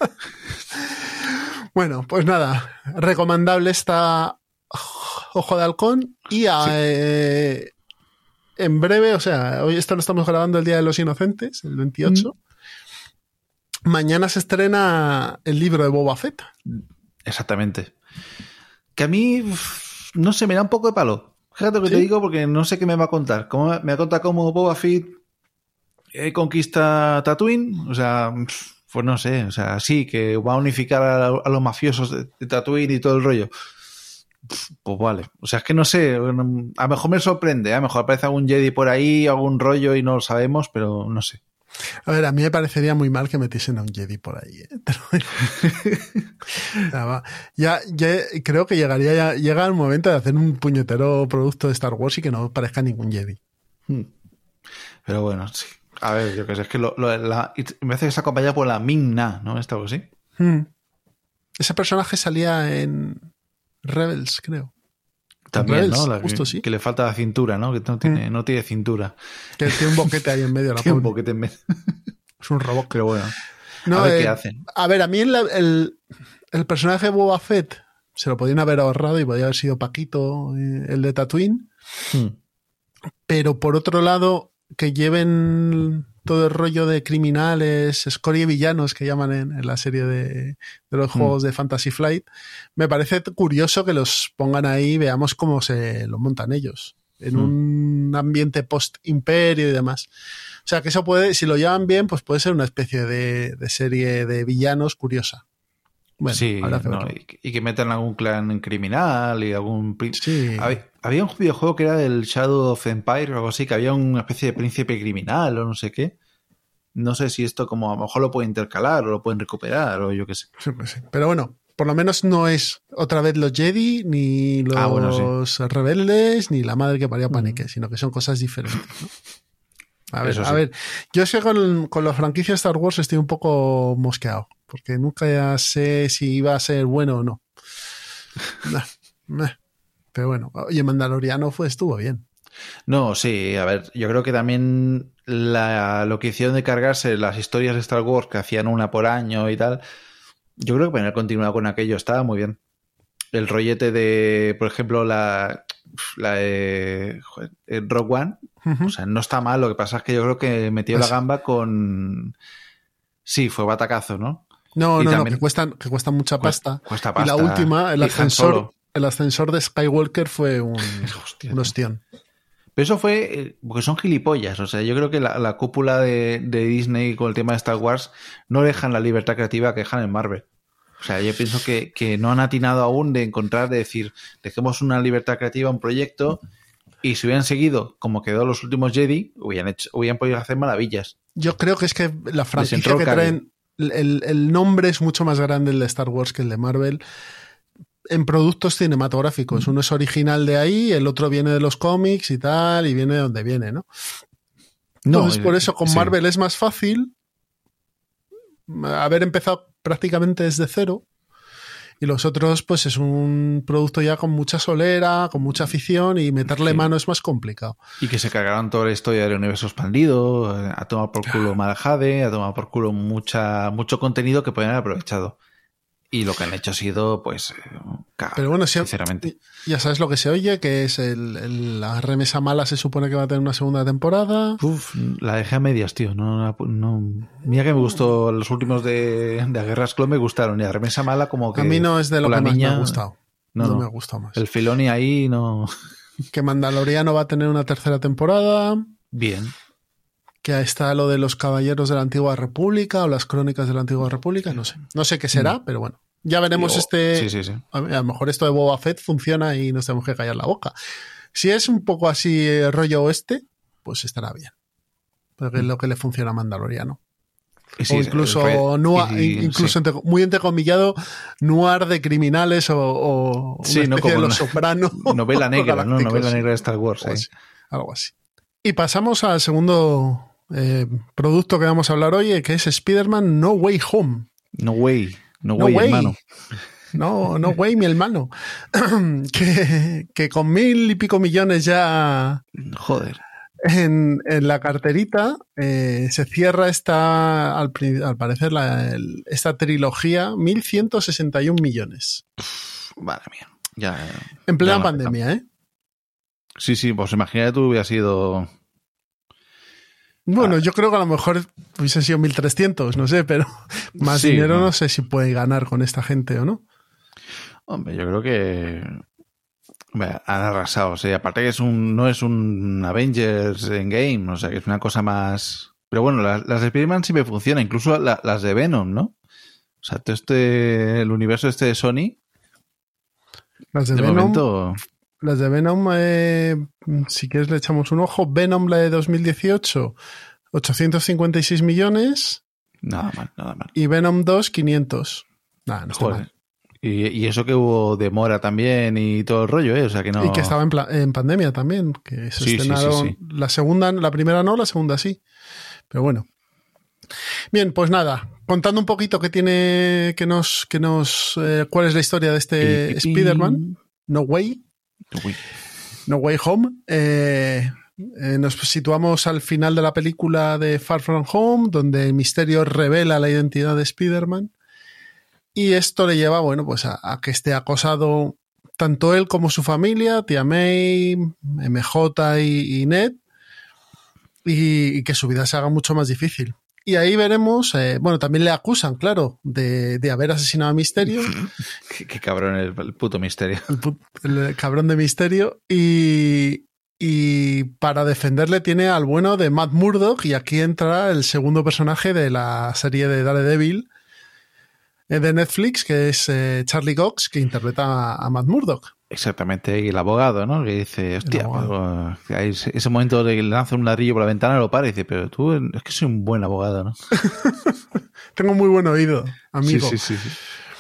Speaker 1: Bueno, pues nada. Recomendable esta Ojo de Halcón. Y a, sí. eh, en breve, o sea, hoy esto lo estamos grabando el Día de los Inocentes, el veintiocho. Mm. Mañana se estrena el libro de Boba Fett.
Speaker 2: Exactamente. Que a mí, no sé, me da un poco de palo. Fíjate lo que ¿Sí? te digo porque no sé qué me va a contar. ¿Cómo, me va a contar cómo Boba Fett eh, conquista Tatooine? O sea, pues no sé. O sea, sí, que va a unificar a, a los mafiosos de, de Tatooine y todo el rollo. Pues vale. O sea, es que no sé. A lo mejor me sorprende. ¿eh? A lo mejor aparece algún Jedi por ahí, algún rollo y no lo sabemos, pero no sé.
Speaker 1: A ver, a mí me parecería muy mal que metiesen a un Jedi por ahí. ¿eh? ya, ya creo que llegaría ya, llega el momento de hacer un puñetero producto de Star Wars y que no parezca ningún Jedi.
Speaker 2: Pero bueno, sí. A ver, yo qué sé, es que lo, lo, la, me hace que está acompañada por la Ming-Na, ¿no? ¿Está algo así?
Speaker 1: Hmm. Ese personaje salía en Rebels, creo.
Speaker 2: También,
Speaker 1: Rebels,
Speaker 2: ¿no? La,
Speaker 1: justo,
Speaker 2: que,
Speaker 1: sí.
Speaker 2: que le falta la cintura, ¿no? Que no tiene, mm. no tiene cintura.
Speaker 1: Que tiene un boquete ahí en medio. La
Speaker 2: tiene un boquete en medio.
Speaker 1: Es un robot.
Speaker 2: Pero bueno,
Speaker 1: no,
Speaker 2: a ver
Speaker 1: eh,
Speaker 2: qué hacen.
Speaker 1: A ver, a mí el, el, el personaje de Boba Fett Se lo podían haber ahorrado y podía haber sido Paquito, eh, el de Tatooine.
Speaker 2: Hmm.
Speaker 1: Pero por otro lado, que lleven todo el rollo de criminales, escoria y villanos que llaman en, en la serie de, de los
Speaker 2: Hmm.
Speaker 1: juegos de Fantasy Flight, me parece curioso que los pongan ahí y veamos cómo se lo montan ellos. En
Speaker 2: Hmm.
Speaker 1: un ambiente post-imperio y demás. O sea, que eso puede, si lo llevan bien, pues puede ser una especie de, de serie de villanos curiosa. Bueno,
Speaker 2: sí,
Speaker 1: habrá que
Speaker 2: no,
Speaker 1: verlo.
Speaker 2: y, que- y que metan algún clan criminal y algún... pri-
Speaker 1: Sí.
Speaker 2: Había, había un videojuego que era el Shadow of Empire o algo así, que había una especie de príncipe criminal o no sé qué. No sé si esto como a lo mejor lo pueden intercalar o lo pueden recuperar o yo qué sé.
Speaker 1: Sí, pues sí. Pero bueno, por lo menos no es otra vez los Jedi, ni los
Speaker 2: Ah, bueno,
Speaker 1: rebeldes, ni la madre que parió a Panique,
Speaker 2: Mm.
Speaker 1: sino que son cosas diferentes, ¿no? A ver,
Speaker 2: Eso
Speaker 1: a
Speaker 2: sí.
Speaker 1: ver, yo sé que con, con la franquicia Star Wars estoy un poco mosqueado, porque nunca ya sé si iba a ser bueno o no. Nah, meh. Pero bueno, oye, Mandaloriano fue, estuvo bien.
Speaker 2: No, sí, a ver, yo creo que también la, lo que hicieron de cargarse las historias de Star Wars que hacían una por año y tal, yo creo que poner continuidad con aquello estaba muy bien. El rollete de, por ejemplo, la, la de joder, eh, Rogue One,
Speaker 1: Ujú.
Speaker 2: o sea, no está mal, lo que pasa es que yo creo que metió
Speaker 1: Pues-
Speaker 2: la gamba con... Sí, fue batacazo, ¿no?
Speaker 1: No,
Speaker 2: y
Speaker 1: no,
Speaker 2: también-
Speaker 1: no, que cuestan, que cuestan mucha
Speaker 2: Cu-
Speaker 1: pasta.
Speaker 2: cuesta
Speaker 1: Y la
Speaker 2: pasta.
Speaker 1: última, el
Speaker 2: Y Han
Speaker 1: ascensor,
Speaker 2: Solo.
Speaker 1: el ascensor de Skywalker fue un,
Speaker 2: Hostia,
Speaker 1: un
Speaker 2: tío.
Speaker 1: ostión.
Speaker 2: Pero eso fue eh, porque son gilipollas. O sea, yo creo que la, la cúpula de, de Disney con el tema de Star Wars no dejan la libertad creativa que dejan en Marvel. O sea, yo pienso que, que no han atinado aún de encontrar, de decir, dejemos una libertad creativa a un proyecto y si hubieran seguido como quedó los últimos Jedi, hubieran, hecho, hubieran podido hacer maravillas.
Speaker 1: Yo creo que es que la franquicia
Speaker 2: entró el
Speaker 1: que
Speaker 2: cague.
Speaker 1: traen, el, el nombre es mucho más grande el de Star Wars que el de Marvel. En productos cinematográficos. Uno es original de ahí, el otro viene de los cómics y tal, y viene de donde viene, ¿no? Entonces,
Speaker 2: No,
Speaker 1: por eso con
Speaker 2: sí.
Speaker 1: Marvel es más fácil haber empezado prácticamente desde cero. Y los otros, pues es un producto ya con mucha solera, con mucha afición, y meterle
Speaker 2: Sí.
Speaker 1: mano es más complicado.
Speaker 2: Y que se cargaron toda la historia del universo expandido, eh, a tomar por culo Malajade, a tomar por culo mucha, mucho contenido que podían haber aprovechado. Y lo que han hecho ha sido, pues, eh, cagar,
Speaker 1: Pero bueno, si,
Speaker 2: sinceramente.
Speaker 1: ya sabes lo que se oye, que es el, el- la remesa mala se supone que va a tener una segunda temporada.
Speaker 2: Uf, la dejé a medias, tío. No, no, mira que me gustó, los últimos de, de Guerras Clon me gustaron. Y la remesa mala como que...
Speaker 1: A mí no es de lo
Speaker 2: con la
Speaker 1: que más
Speaker 2: niña,
Speaker 1: me ha gustado.
Speaker 2: No,
Speaker 1: No,
Speaker 2: no.
Speaker 1: me ha gustado más.
Speaker 2: El Filoni ahí no...
Speaker 1: Que Mandaloriano va a tener una tercera temporada.
Speaker 2: Bien.
Speaker 1: Que está lo de los Caballeros de la Antigua República o las Crónicas de la Antigua República. No sé. No sé qué será, pero bueno. Ya veremos
Speaker 2: Yo-
Speaker 1: este...
Speaker 2: Sí, sí, sí.
Speaker 1: A a lo mejor esto de Boba Fett funciona y nos tenemos que callar la boca. Si es un poco así eh, rollo oeste, pues estará bien. Porque es lo que le funciona a Mandaloriano.
Speaker 2: Y sí,
Speaker 1: o
Speaker 2: el
Speaker 1: incluso,
Speaker 2: re-
Speaker 1: noir,
Speaker 2: y-
Speaker 1: incluso
Speaker 2: sí.
Speaker 1: entre- muy entrecomillado, noir de criminales o, o una
Speaker 2: Sí, no,
Speaker 1: especie
Speaker 2: como
Speaker 1: de Los
Speaker 2: una-
Speaker 1: Sopranos.
Speaker 2: Novela negra, ¿no?
Speaker 1: galácticos,
Speaker 2: Novela
Speaker 1: sí.
Speaker 2: negra de Star Wars.
Speaker 1: Algo
Speaker 2: ahí.
Speaker 1: así, algo así. Y pasamos al segundo eh, producto que vamos a hablar hoy, que es Spider-Man No Way Home.
Speaker 2: No way. No,
Speaker 1: No
Speaker 2: way,
Speaker 1: way.
Speaker 2: hermano.
Speaker 1: No, no, güey, mi hermano. que, que con mil y pico millones ya
Speaker 2: Joder.
Speaker 1: en, en la carterita eh, se cierra esta, al, pri- al parecer, la, el- esta trilogía, mil ciento sesenta y un millones.
Speaker 2: Madre mía. Ya,
Speaker 1: En plena
Speaker 2: ya no
Speaker 1: pandemia, ¿eh?
Speaker 2: Sí, sí, pues imagínate tú hubiera sido...
Speaker 1: Bueno,
Speaker 2: Ah.
Speaker 1: yo creo que a lo mejor hubiesen sido mil trescientos, no sé, pero más
Speaker 2: Sí,
Speaker 1: dinero
Speaker 2: no.
Speaker 1: no sé si puede ganar con esta gente o no.
Speaker 2: Hombre, yo creo que hombre, han arrasado. O sea, aparte que es un, no es un Avengers Endgame, o sea, que es una cosa más... Pero bueno, las, las de Spider-Man siempre funcionan, incluso la- las de Venom, ¿no? O sea, todo este, el universo este de Sony,
Speaker 1: Las de,
Speaker 2: de
Speaker 1: Venom,
Speaker 2: momento...
Speaker 1: las de Venom, eh, si quieres le echamos un ojo. Venom, la de dos mil dieciocho, ochocientos cincuenta y seis millones.
Speaker 2: Nada mal, nada mal.
Speaker 1: Y Venom dos, quinientos. Nada, no está
Speaker 2: Joder.
Speaker 1: mal.
Speaker 2: Y, y eso que hubo demora también y todo el rollo, ¿eh? O sea, que no...
Speaker 1: Y que estaba en, pla- en pandemia también, que se
Speaker 2: Sí, sí,
Speaker 1: estrenaron.
Speaker 2: sí, sí.
Speaker 1: La segunda, la primera no, la segunda sí. Pero bueno. Bien, pues nada, contando un poquito qué tiene, que nos, que nos, eh, cuál es la historia de este
Speaker 2: Pi, pi, pi.
Speaker 1: Spider-Man, No Way,
Speaker 2: Uy.
Speaker 1: No Way Home. Eh, eh, nos situamos al final de la película de Far From Home, donde el misterio revela la identidad de Spider-Man. y esto le lleva, bueno, pues a, a que esté acosado tanto él como su familia, tía May, M J y, y Ned, y, y que su vida se haga mucho más difícil. Y ahí veremos, eh, bueno, también le acusan, claro, de, de haber asesinado a Misterio.
Speaker 2: qué, qué cabrón el, el puto Misterio.
Speaker 1: El, pu el cabrón de Misterio. Y, y para defenderle tiene al bueno de Matt Murdock, y aquí entra el segundo personaje de la serie de Daredevil eh, de Netflix, que es eh, Charlie Cox, que interpreta a, a Matt Murdock.
Speaker 2: Exactamente, y el abogado, ¿no? Que dice, hostia, pero, hay ese momento de que le lanza un ladrillo por la ventana, lo para y dice, pero tú es que soy un buen abogado, ¿no?
Speaker 1: Tengo muy buen oído, amigo.
Speaker 2: Sí, sí, sí, sí.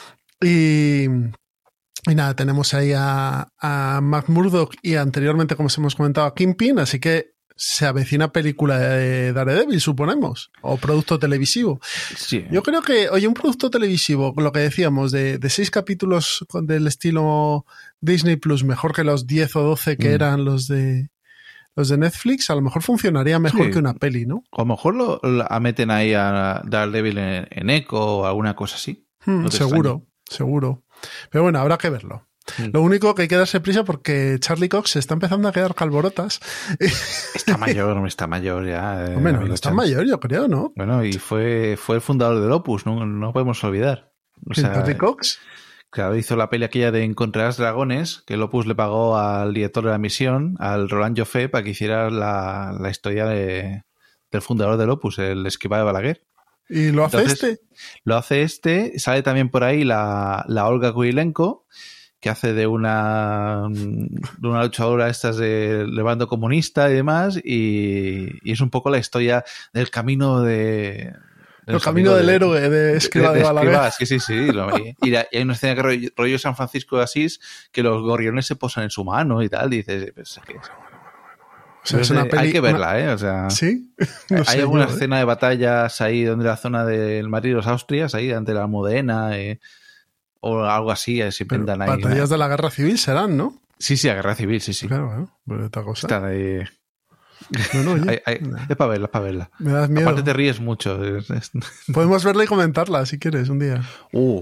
Speaker 1: Y, y nada, tenemos ahí a, a Matt Murdock y anteriormente, como os hemos comentado, a Kingpin, así que se avecina película de Daredevil, suponemos, o producto televisivo.
Speaker 2: Sí.
Speaker 1: Yo creo que, oye, un producto televisivo, lo que decíamos, de, de seis capítulos del estilo Disney Plus, mejor que los diez o doce que mm. eran los de los de Netflix, a lo mejor funcionaría mejor sí. que una peli, ¿no?
Speaker 2: O a lo mejor lo, lo meten ahí a Daredevil en, en Echo o alguna cosa así.
Speaker 1: Hmm,
Speaker 2: no
Speaker 1: seguro, extraño. seguro. Pero bueno, habrá que verlo. Mm. Lo único que hay que darse prisa porque Charlie Cox se está empezando a quedar calborotas.
Speaker 2: Está mayor, está mayor ya.
Speaker 1: Eh, Hombre, no, está mayor, yo creo, ¿no?
Speaker 2: Bueno, y fue, fue el fundador del Opus, no, no podemos olvidar.
Speaker 1: O sea, ¿Charlie Cox?
Speaker 2: Claro, hizo la peli aquella de Encontrarás Dragones, que el Opus le pagó al director de la misión, al Roland Joffé, para que hiciera la, la historia de, del fundador del Opus, el Escribá de Balaguer.
Speaker 1: ¿Y lo hace Entonces, este?
Speaker 2: Lo hace este. Sale también por ahí la, la Olga Kurylenko, que hace de una, de una luchadora estas de, de bando comunista y demás, y, y es un poco la historia del camino de...
Speaker 1: El camino del de, héroe de Escribá de, de, de Balaguer.
Speaker 2: Sí, sí, sí. Lo, y, y hay una escena que rollo, rollo San Francisco de Asís, que los gorriones se posan en su mano y tal, y dices... Pues, que,
Speaker 1: o sea, es una peli,
Speaker 2: hay que verla,
Speaker 1: una...
Speaker 2: ¿eh? O sea,
Speaker 1: ¿sí? No
Speaker 2: hay
Speaker 1: sé
Speaker 2: alguna
Speaker 1: yo,
Speaker 2: escena
Speaker 1: ¿eh?
Speaker 2: de batallas ahí donde la zona del Madrid y los Austrias, ahí ante la Almudena, eh, o algo así, eh, se inventan ahí.
Speaker 1: Batallas
Speaker 2: ¿no?
Speaker 1: de la Guerra Civil serán, ¿no?
Speaker 2: Sí, sí, la Guerra Civil, sí, sí.
Speaker 1: Claro, bueno, pues esta cosa.
Speaker 2: Están ahí...
Speaker 1: No, no, oye,
Speaker 2: hay, hay, es para verla, es para verla.
Speaker 1: Me das miedo.
Speaker 2: Aparte te ríes mucho. Es, es...
Speaker 1: Podemos verla y comentarla si quieres un día.
Speaker 2: Uh.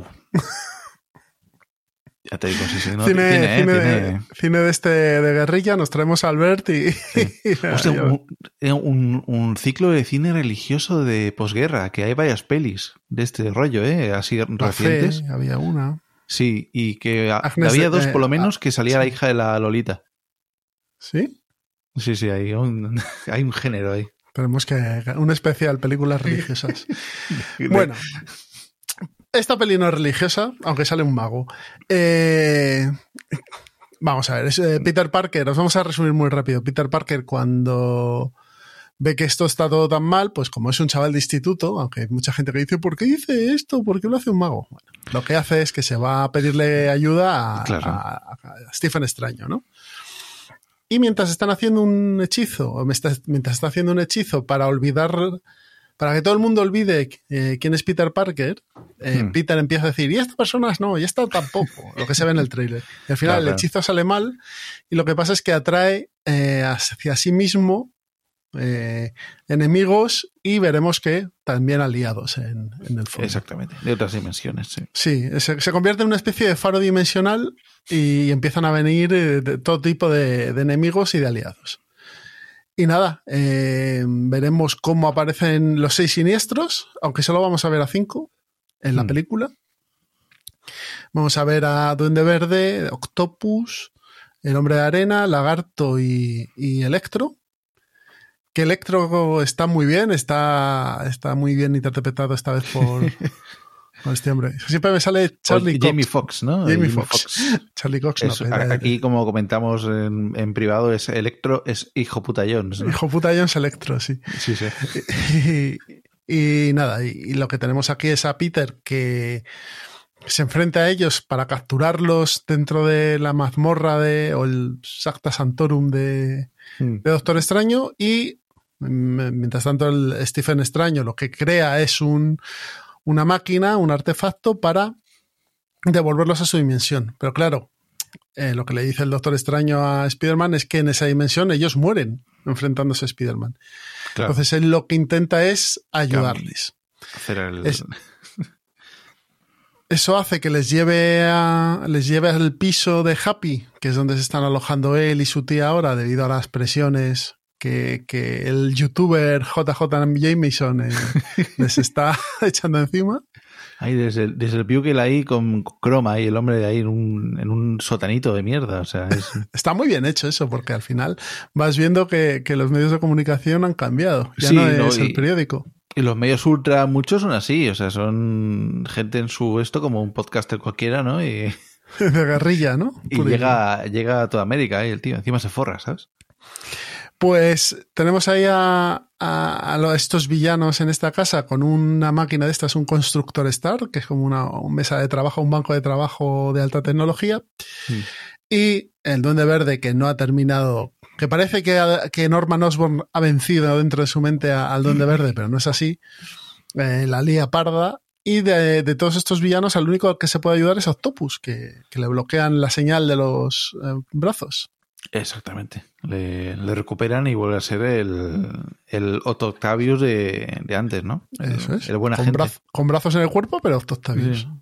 Speaker 2: Ya te digo, sí, sí. No,
Speaker 1: cine,
Speaker 2: tiene,
Speaker 1: cine,
Speaker 2: eh,
Speaker 1: de,
Speaker 2: tiene...
Speaker 1: cine de este de guerrilla, nos traemos a Albert y...
Speaker 2: Sí. Hostia, un, un, un ciclo de cine religioso de posguerra, que hay varias pelis de este rollo, ¿eh? Así
Speaker 1: La
Speaker 2: recientes.
Speaker 1: Fe, había una.
Speaker 2: Sí, y que
Speaker 1: Agnes,
Speaker 2: había dos
Speaker 1: eh,
Speaker 2: por lo menos
Speaker 1: ah,
Speaker 2: que salía
Speaker 1: sí.
Speaker 2: la hija de la Lolita.
Speaker 1: ¿Sí?
Speaker 2: Sí, sí, hay un, hay un género ahí.
Speaker 1: Tenemos que... Un especial, películas religiosas. Bueno... Esta peli no es religiosa, aunque sale un mago. Eh, vamos a ver, es eh, Peter Parker, os vamos a resumir muy rápido. Peter Parker, cuando ve que esto está todo tan mal, pues como es un chaval de instituto, aunque hay mucha gente que dice, ¿por qué dice esto? ¿Por qué lo hace un mago? Bueno, lo que hace es que se va a pedirle ayuda a,
Speaker 2: claro.
Speaker 1: a, a Stephen Extraño, ¿no? Y mientras están haciendo un hechizo, o mientras está haciendo un hechizo para olvidar... Para que todo el mundo olvide eh, quién es Peter Parker, eh, hmm. Peter empieza a decir, y esta persona no, y esta tampoco, lo que se ve en el tráiler. Y al final claro, el hechizo sale mal, y lo que pasa es que atrae eh, hacia sí mismo eh, enemigos, y veremos que también aliados en, en el fondo.
Speaker 2: Exactamente, de otras dimensiones, sí.
Speaker 1: Sí, se, se convierte en una especie de faro dimensional, y empiezan a venir eh, de todo tipo de, de enemigos y de aliados. Y nada, eh, veremos cómo aparecen los seis siniestros, aunque solo vamos a ver a cinco en la mm. película. Vamos a ver a Duende Verde, Octopus, el Hombre de Arena, Lagarto y, y Electro. Que Electro está muy bien, está, está muy bien interpretado esta vez por... con este hombre. Siempre me sale Charlie Cox.
Speaker 2: Jamie Foxx, ¿no?
Speaker 1: Jamie,
Speaker 2: Jamie
Speaker 1: Foxx.
Speaker 2: Foxx.
Speaker 1: Charlie Cox no.
Speaker 2: Es,
Speaker 1: pero
Speaker 2: aquí, como comentamos en, en privado, es Electro, es Hijo Puta Jones, ¿no?
Speaker 1: Hijo Puta Jones Electro, sí.
Speaker 2: Sí, sí.
Speaker 1: Y, y nada, y, y lo que tenemos aquí es a Peter que se enfrenta a ellos para capturarlos dentro de la mazmorra de, o el Sacta Santorum de, hmm. de Doctor Extraño, y mientras tanto el Stephen Extraño lo que crea es un una máquina, un artefacto para devolverlos a su dimensión. Pero claro, eh, lo que le dice el Doctor Extraño a Spider-Man es que en esa dimensión ellos mueren enfrentándose a Spider-Man. Claro. Entonces él lo que intenta es ayudarles.
Speaker 2: Hacer el...
Speaker 1: Es... eso hace que les lleve a, les lleve al piso de Happy, que es donde se están alojando él y su tía ahora, debido a las presiones que, que el youtuber J J Jameson eh, les está echando encima.
Speaker 2: Ahí desde el, desde el Bugle ahí con croma ahí, el hombre de ahí en un, en un sotanito de mierda. O sea, es...
Speaker 1: Está muy bien hecho eso, porque al final vas viendo que, que los medios de comunicación han cambiado. Ya
Speaker 2: sí,
Speaker 1: no es
Speaker 2: no, y,
Speaker 1: el periódico.
Speaker 2: Y los medios ultra, muchos son así. O sea, son gente en su esto como un podcaster cualquiera, ¿no? Y,
Speaker 1: de guerrilla, ¿no?
Speaker 2: Y llega, llega a toda América y el tío encima se forra, ¿sabes?
Speaker 1: Pues tenemos ahí a, a, a estos villanos en esta casa con una máquina de estas, un constructor Star, que es como una, una mesa de trabajo, un banco de trabajo de alta tecnología. Sí. Y el Duende Verde, que no ha terminado, que parece que, que Norman Osborn ha vencido dentro de su mente a, al Duende Verde, pero no es así. Eh, la lía parda. Y de, de todos estos villanos, el único al que se puede ayudar es Octopus, que, que le bloquean la señal de los eh, brazos.
Speaker 2: Exactamente. Le, le recuperan y vuelve a ser el, el Otto Octavius de, de antes, ¿no? El,
Speaker 1: Eso es.
Speaker 2: El buena
Speaker 1: con,
Speaker 2: gente.
Speaker 1: Braz, con brazos en el cuerpo, pero Otto Octavius. Sí.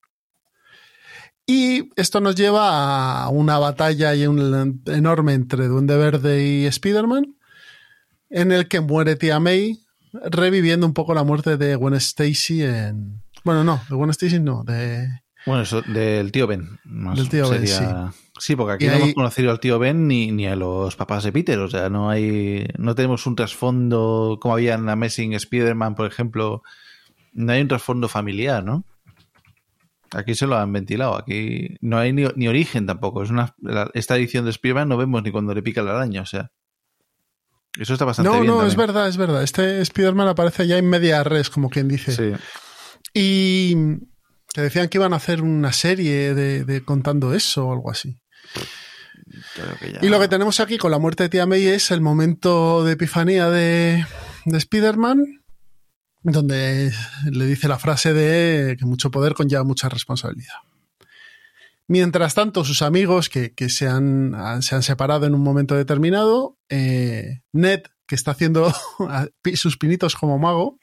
Speaker 1: Y esto nos lleva a una batalla y un, enorme entre Duende Verde y Spider-Man, en el que muere Tía May, reviviendo un poco la muerte de Gwen Stacy en... Bueno, no, de Gwen Stacy no, de...
Speaker 2: Bueno, eso, del tío Ben. Más
Speaker 1: del tío
Speaker 2: sería...
Speaker 1: Ben, sí.
Speaker 2: Sí, porque aquí
Speaker 1: y
Speaker 2: no
Speaker 1: ahí...
Speaker 2: hemos conocido al tío Ben ni, ni a los papás de Peter, o sea, no hay, no tenemos un trasfondo como había en Amazing Spider-Man, por ejemplo, no hay un trasfondo familiar, ¿no? Aquí se lo han ventilado, aquí no hay ni, ni origen tampoco, es una, la, esta edición de Spider-Man no vemos ni cuando le pica la araña, o sea, eso está bastante
Speaker 1: no,
Speaker 2: bien.
Speaker 1: No, no,
Speaker 2: también.
Speaker 1: es verdad, es verdad, este Spider-Man aparece ya en media res, como quien dice.
Speaker 2: Sí.
Speaker 1: Y que decían que iban a hacer una serie de, de contando eso o algo así.
Speaker 2: Creo que ya...
Speaker 1: Y lo que tenemos aquí con la muerte de Tía May es el momento de epifanía de, de Spider-Man, donde le dice la frase de que mucho poder conlleva mucha responsabilidad. Mientras tanto, sus amigos que, que se, han, se han separado en un momento determinado, eh, Ned, que está haciendo sus pinitos como mago,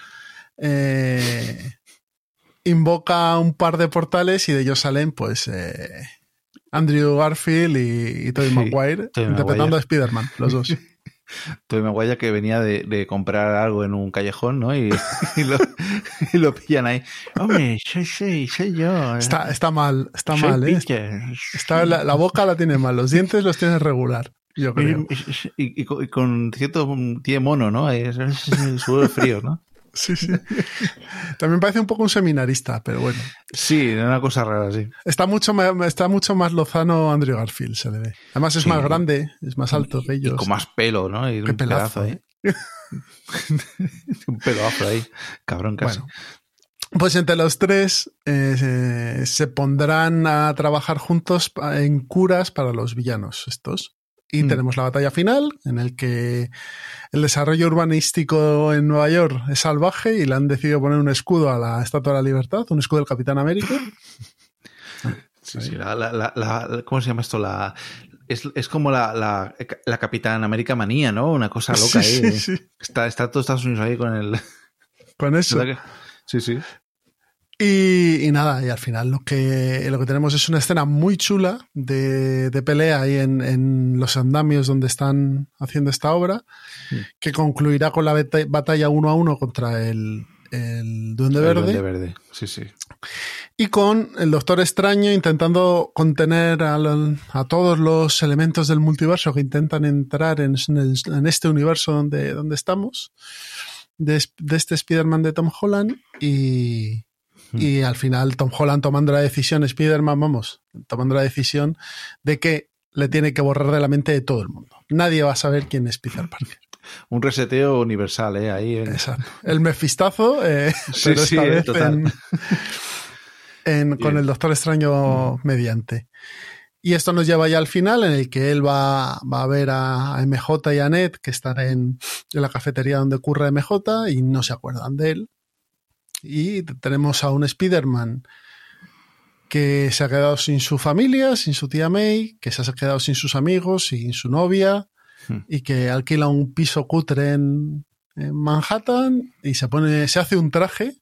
Speaker 1: eh, invoca un par de portales y de ellos salen pues eh, Andrew Garfield y, y Tobey sí, Maguire Tobey interpretando Maguire. A Spider-Man, los dos.
Speaker 2: Tobey Maguire que venía de, de comprar algo en un callejón, ¿no? Y, y, lo, y lo pillan ahí. Hombre, soy, soy, soy yo.
Speaker 1: Está, está mal, está
Speaker 2: soy
Speaker 1: mal, ¿eh? Está, la, la boca la tiene mal, los dientes los tiene regular, yo creo.
Speaker 2: Y, y, y, con, y con cierto tiene mono, ¿no? Es, es, es sudor frío, ¿no?
Speaker 1: Sí, sí. También parece un poco un seminarista, pero bueno.
Speaker 2: Sí, una cosa rara, sí.
Speaker 1: Está mucho más, está mucho más lozano Andrew Garfield, se le ve. Además es sí. más grande, es más alto que ellos.
Speaker 2: Y con más pelo, ¿no? Y
Speaker 1: Qué
Speaker 2: un
Speaker 1: pelazo,
Speaker 2: pedazo ahí. Un pelo afro ahí. Cabrón casi.
Speaker 1: Bueno, pues entre los tres eh, se, se pondrán a trabajar juntos en curas para los villanos estos. Y mm. tenemos la batalla final, en el que el desarrollo urbanístico en Nueva York es salvaje y le han decidido poner un escudo a la Estatua de la Libertad, un escudo del Capitán América.
Speaker 2: Sí, sí, la, la, la, la, ¿cómo se llama esto? La, es, es como la, la, la Capitán América manía, ¿no? Una cosa loca
Speaker 1: sí,
Speaker 2: ahí.
Speaker 1: Sí, sí.
Speaker 2: Está, está todo Estados Unidos ahí con el...
Speaker 1: Con eso.
Speaker 2: Sí, sí.
Speaker 1: Y, y nada, y al final lo que, lo que tenemos es una escena muy chula de, de pelea ahí en, en los andamios donde están haciendo esta obra, sí. que concluirá con la batalla uno a uno contra el, el Duende
Speaker 2: el
Speaker 1: Verde.
Speaker 2: Duende Verde, sí, sí.
Speaker 1: Y con el Doctor Extraño intentando contener a, la, a todos los elementos del multiverso que intentan entrar en, en, el, en este universo donde, donde estamos, de, de este Spider-Man de Tom Holland, y... Y al final Tom Holland tomando la decisión, Spider-Man, vamos, tomando la decisión de que le tiene que borrar de la mente de todo el mundo. Nadie va a saber quién es Peter Parker.
Speaker 2: Un reseteo universal, ¿eh? Ahí en...
Speaker 1: Exacto. El mefistazo, eh,
Speaker 2: sí,
Speaker 1: pero
Speaker 2: sí,
Speaker 1: esta
Speaker 2: eh,
Speaker 1: vez
Speaker 2: total.
Speaker 1: en, en, con el Doctor Extraño mm. mediante. Y esto nos lleva ya al final, en el que él va, va a ver a, a M J y a Ned, que están en, en la cafetería donde ocurre M J, y no se acuerdan de él. Y tenemos a un Spider-Man que se ha quedado sin su familia, sin su tía May, que se ha quedado sin sus amigos, sin su novia, hmm. y que alquila un piso cutre en, en Manhattan y se pone, se hace un traje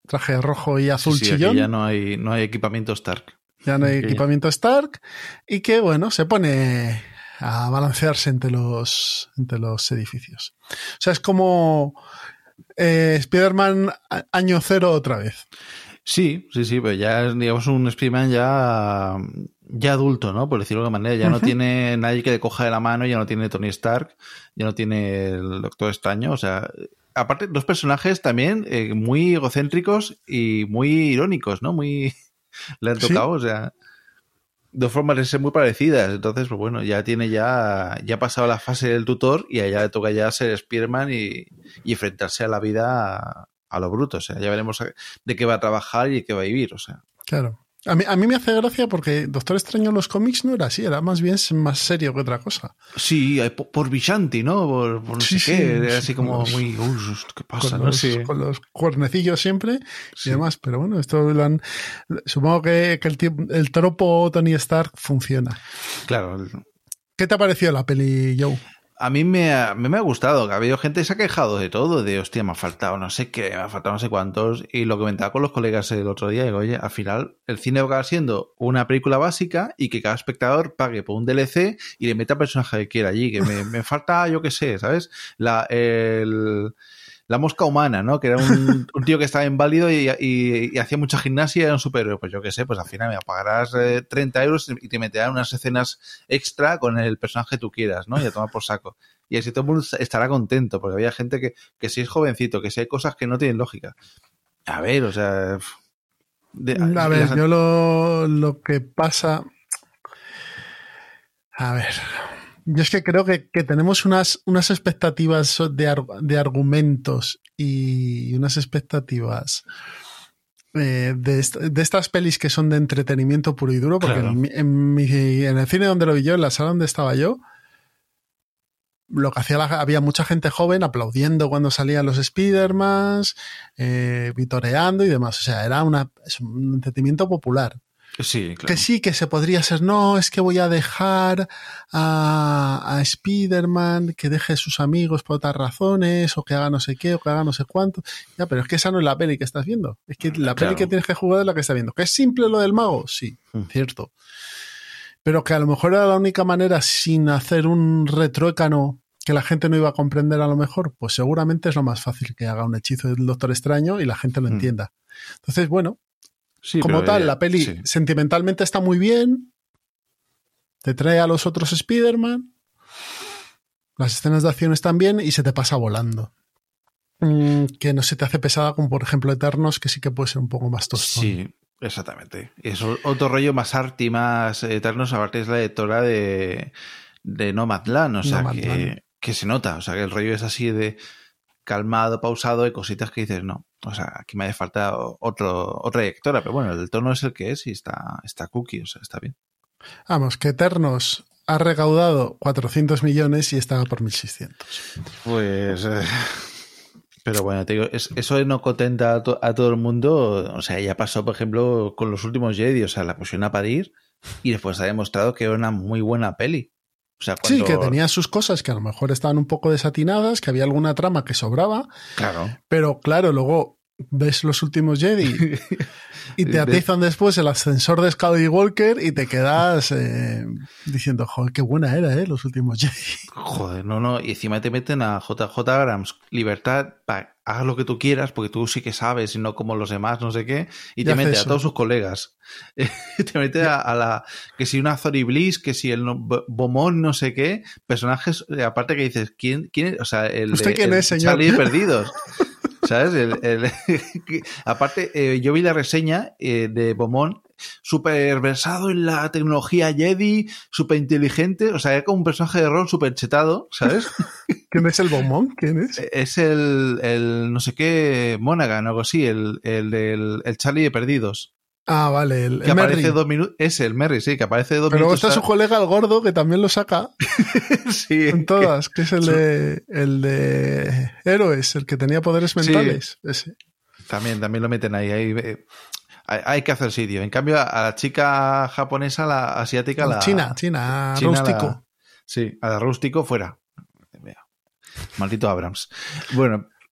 Speaker 1: traje rojo y azul
Speaker 2: sí, sí,
Speaker 1: chillón.
Speaker 2: aquí ya no hay, no hay equipamiento Stark.
Speaker 1: Ya no hay
Speaker 2: Aquí
Speaker 1: equipamiento Stark. Y que, bueno, se pone a balancearse entre los, entre los edificios. O sea, es como eh, Spider-Man año cero otra vez.
Speaker 2: Sí, sí, sí, pero ya es, digamos, un Spider-Man ya, ya adulto, ¿no? Por decirlo de alguna manera. Ya uh-huh. no tiene nadie que le coja de la mano, ya no tiene Tony Stark, ya no tiene el Doctor Extraño. O sea, aparte, dos personajes también eh, muy egocéntricos y muy irónicos, ¿no? Muy... le han tocado, ¿sí? O sea... dos formas de ser muy parecidas. Entonces, pues bueno, ya tiene ya... ya ha pasado la fase del tutor y allá le toca ya ser Spider-Man y, y enfrentarse a la vida... A, a lo bruto, o sea, ya veremos de qué va a trabajar y de qué va a vivir, o sea.
Speaker 1: Claro. A mí, a mí me hace gracia porque Doctor Extraño en los cómics no era así, era más bien más serio que otra cosa.
Speaker 2: Sí, por, por Vishanti, ¿no? Por, por no sí, sé sí, qué, era así como los, muy... Uh, ¿qué pasa?
Speaker 1: Con,
Speaker 2: ¿no?
Speaker 1: los,
Speaker 2: Sí.
Speaker 1: con los cuernecillos siempre
Speaker 2: sí.
Speaker 1: y demás, pero bueno, esto lo han... Supongo que, que el, el tropo Tony Stark funciona.
Speaker 2: Claro.
Speaker 1: ¿Qué te ha parecido la peli, Joe?
Speaker 2: A mí me ha, me ha gustado, ha habido gente que se ha quejado de todo, de hostia, me ha faltado no sé qué, me ha faltado no sé cuántos, y lo que comentaba con los colegas el otro día, digo, oye, al final el cine va a acabar siendo una película básica y que cada espectador pague por un D L C y le meta el personaje que quiera allí, que me, me falta, yo qué sé, ¿sabes? La, el... La mosca humana, ¿no? Que era un, un tío que estaba inválido y, y, y hacía mucha gimnasia y era un superhéroe. Pues yo qué sé, pues al final me pagarás eh, treinta euros y te meterán unas escenas extra con el personaje que tú quieras, ¿no? Y a tomar por saco. Y así todo el mundo estará contento, porque había gente que, que si es jovencito, que si hay cosas que no tienen lógica. A ver, o sea...
Speaker 1: De, a ver, las... yo lo, lo que pasa... A ver... Yo es que creo que, que tenemos unas, unas expectativas de, ar, de argumentos y unas expectativas eh, de, est de estas pelis que son de entretenimiento puro y duro, porque claro. en, en, mi, en el cine donde lo vi yo, en la sala donde estaba yo, lo que hacía la, había mucha gente joven aplaudiendo cuando salían los Spider-Man, eh, vitoreando y demás. O sea, era una, es un entretenimiento popular.
Speaker 2: Sí, claro.
Speaker 1: Que sí, que se podría ser, no, es que voy a dejar a, a Spider-Man que deje a sus amigos por otras razones, o que haga no sé qué, o que haga no sé cuánto. Ya, pero es que esa no es la peli que estás viendo. Es que la peli claro. que tienes que jugar es la que estás viendo. ¿Que es simple lo del mago? Sí, mm. cierto. Pero que a lo mejor era la única manera, sin hacer un retruécano que la gente no iba a comprender a lo mejor, pues seguramente es lo más fácil que haga un hechizo del Doctor Extraño y la gente lo mm. entienda. Entonces, bueno, sí, como tal, eh, la peli sí. sentimentalmente está muy bien, te trae a los otros Spider-Man, las escenas de acción están bien y se te pasa volando. Mm, que no se te hace pesada como por ejemplo Eternos, que sí que puede ser un poco más tostón.
Speaker 2: Sí, exactamente. Es otro rollo más arty, más Eternos, aparte es la editora de, de Nomadland, o sea, Nomadland. Que, que se nota, o sea, que el rollo es así de calmado, pausado, y cositas que dices, no, o sea, aquí me hace falta otro, otra directora, pero bueno, el tono es el que es y está, está cookie, o sea, está bien.
Speaker 1: Vamos, que Eternos ha recaudado cuatrocientos millones y estaba por mil seiscientos.
Speaker 2: Pues... Eh, pero bueno, te digo, es, eso no contenta a, to, a todo el mundo, o sea, ya pasó, por ejemplo, con los últimos Jedi, o sea, la pusieron a parir y después ha demostrado que era una muy buena peli. O sea, cuando...
Speaker 1: Sí, que tenía sus cosas que a lo mejor estaban un poco desatinadas, que había alguna trama que sobraba.
Speaker 2: Claro.
Speaker 1: Pero claro, luego ves los últimos Jedi y te atizan después el ascensor de Skywalker y te quedas eh, diciendo, joder, qué buena era, ¿eh? Los últimos Jedi.
Speaker 2: Joder, no, no. Y encima te meten a J J Abrams, libertad, pa, haz lo que tú quieras, porque tú sí que sabes y no como los demás, no sé qué. Y te mete a todos sus colegas. Te mete a, a la... Que si una Zori Bliss, que si el no, Bomón, no sé qué. Personajes, aparte que dices, ¿quién, quién es? O sea, el,
Speaker 1: ¿Usted quién
Speaker 2: el
Speaker 1: es, señor?
Speaker 2: Charlie de Perdidos. ¿Sabes? El, el, aparte, eh, yo vi la reseña eh, de Beaumont, súper versado en la tecnología Jedi, súper inteligente, o sea, era como un personaje de rol súper chetado, ¿sabes?
Speaker 1: ¿Quién es el Beaumont? ¿Quién es?
Speaker 2: Es el, el no sé qué, Monaghan o algo así, el, el del el Charlie de Perdidos.
Speaker 1: Ah, vale, el,
Speaker 2: que
Speaker 1: el
Speaker 2: aparece
Speaker 1: Merry.
Speaker 2: dos minutos. Es el Merry, sí, que aparece dos
Speaker 1: Pero
Speaker 2: minutos.
Speaker 1: Pero está su colega el gordo, que también lo saca.
Speaker 2: Sí.
Speaker 1: En todas, que es el de, el de Héroes, el que tenía poderes mentales. Sí. Ese.
Speaker 2: También, también lo meten ahí. ahí hay, hay que hacer sitio. En cambio, a la chica japonesa, la asiática, la.
Speaker 1: China, China, China rústico.
Speaker 2: La, sí, a la rústico fuera. Maldito Abrams. Bueno.